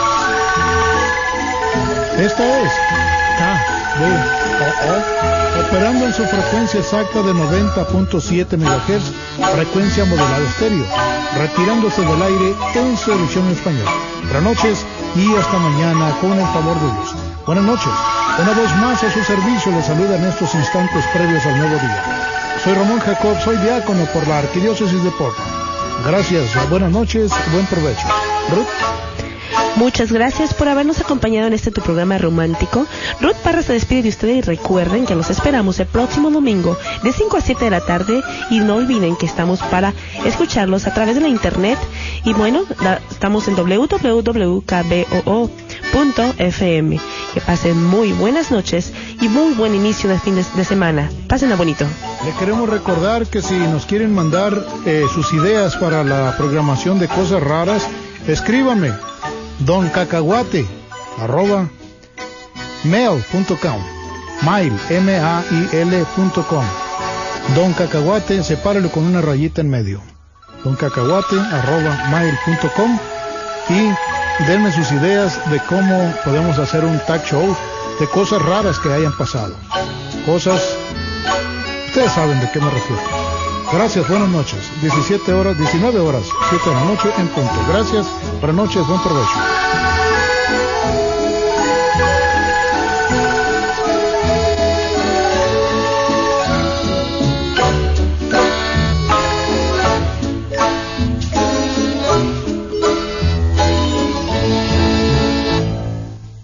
Esta es K B O O, operando en su frecuencia exacta de noventa punto siete megahertz, frecuencia modulada estéreo, retirándose del aire en su edición en español. Buenas noches y hasta mañana con el favor de Dios. Buenas noches. Una vez más a su servicio le saluda en estos instantes previos al nuevo día. Soy Ramón Jacob, soy diácono por la Arquidiócesis de Portland. Gracias, buenas noches, buen provecho. Ruth. Muchas gracias por habernos acompañado en este tu programa romántico. Ruth Parra se despide de ustedes y recuerden que los esperamos el próximo domingo de cinco a siete de la tarde y no olviden que estamos para escucharlos a través de la internet y bueno, la, estamos en doble u doble u doble u punto k b o o punto f m. Que pasen muy buenas noches y muy buen inicio de fin de, de semana. Pásenla bonito. Le queremos recordar que si nos quieren mandar eh, sus ideas para la programación de cosas raras, escríbanme don cacahuate arroba mail punto com, mail m a i l punto com. Don Cacahuate, sepárelo con una rayita en medio. don cacahuate arroba mail punto com y denme sus ideas de cómo podemos hacer un talk show de cosas raras que hayan pasado, cosas Ustedes saben de qué me refiero. Gracias, buenas noches. diecisiete horas, diecinueve horas, siete de la noche en punto. Gracias, buenas noches, buen provecho.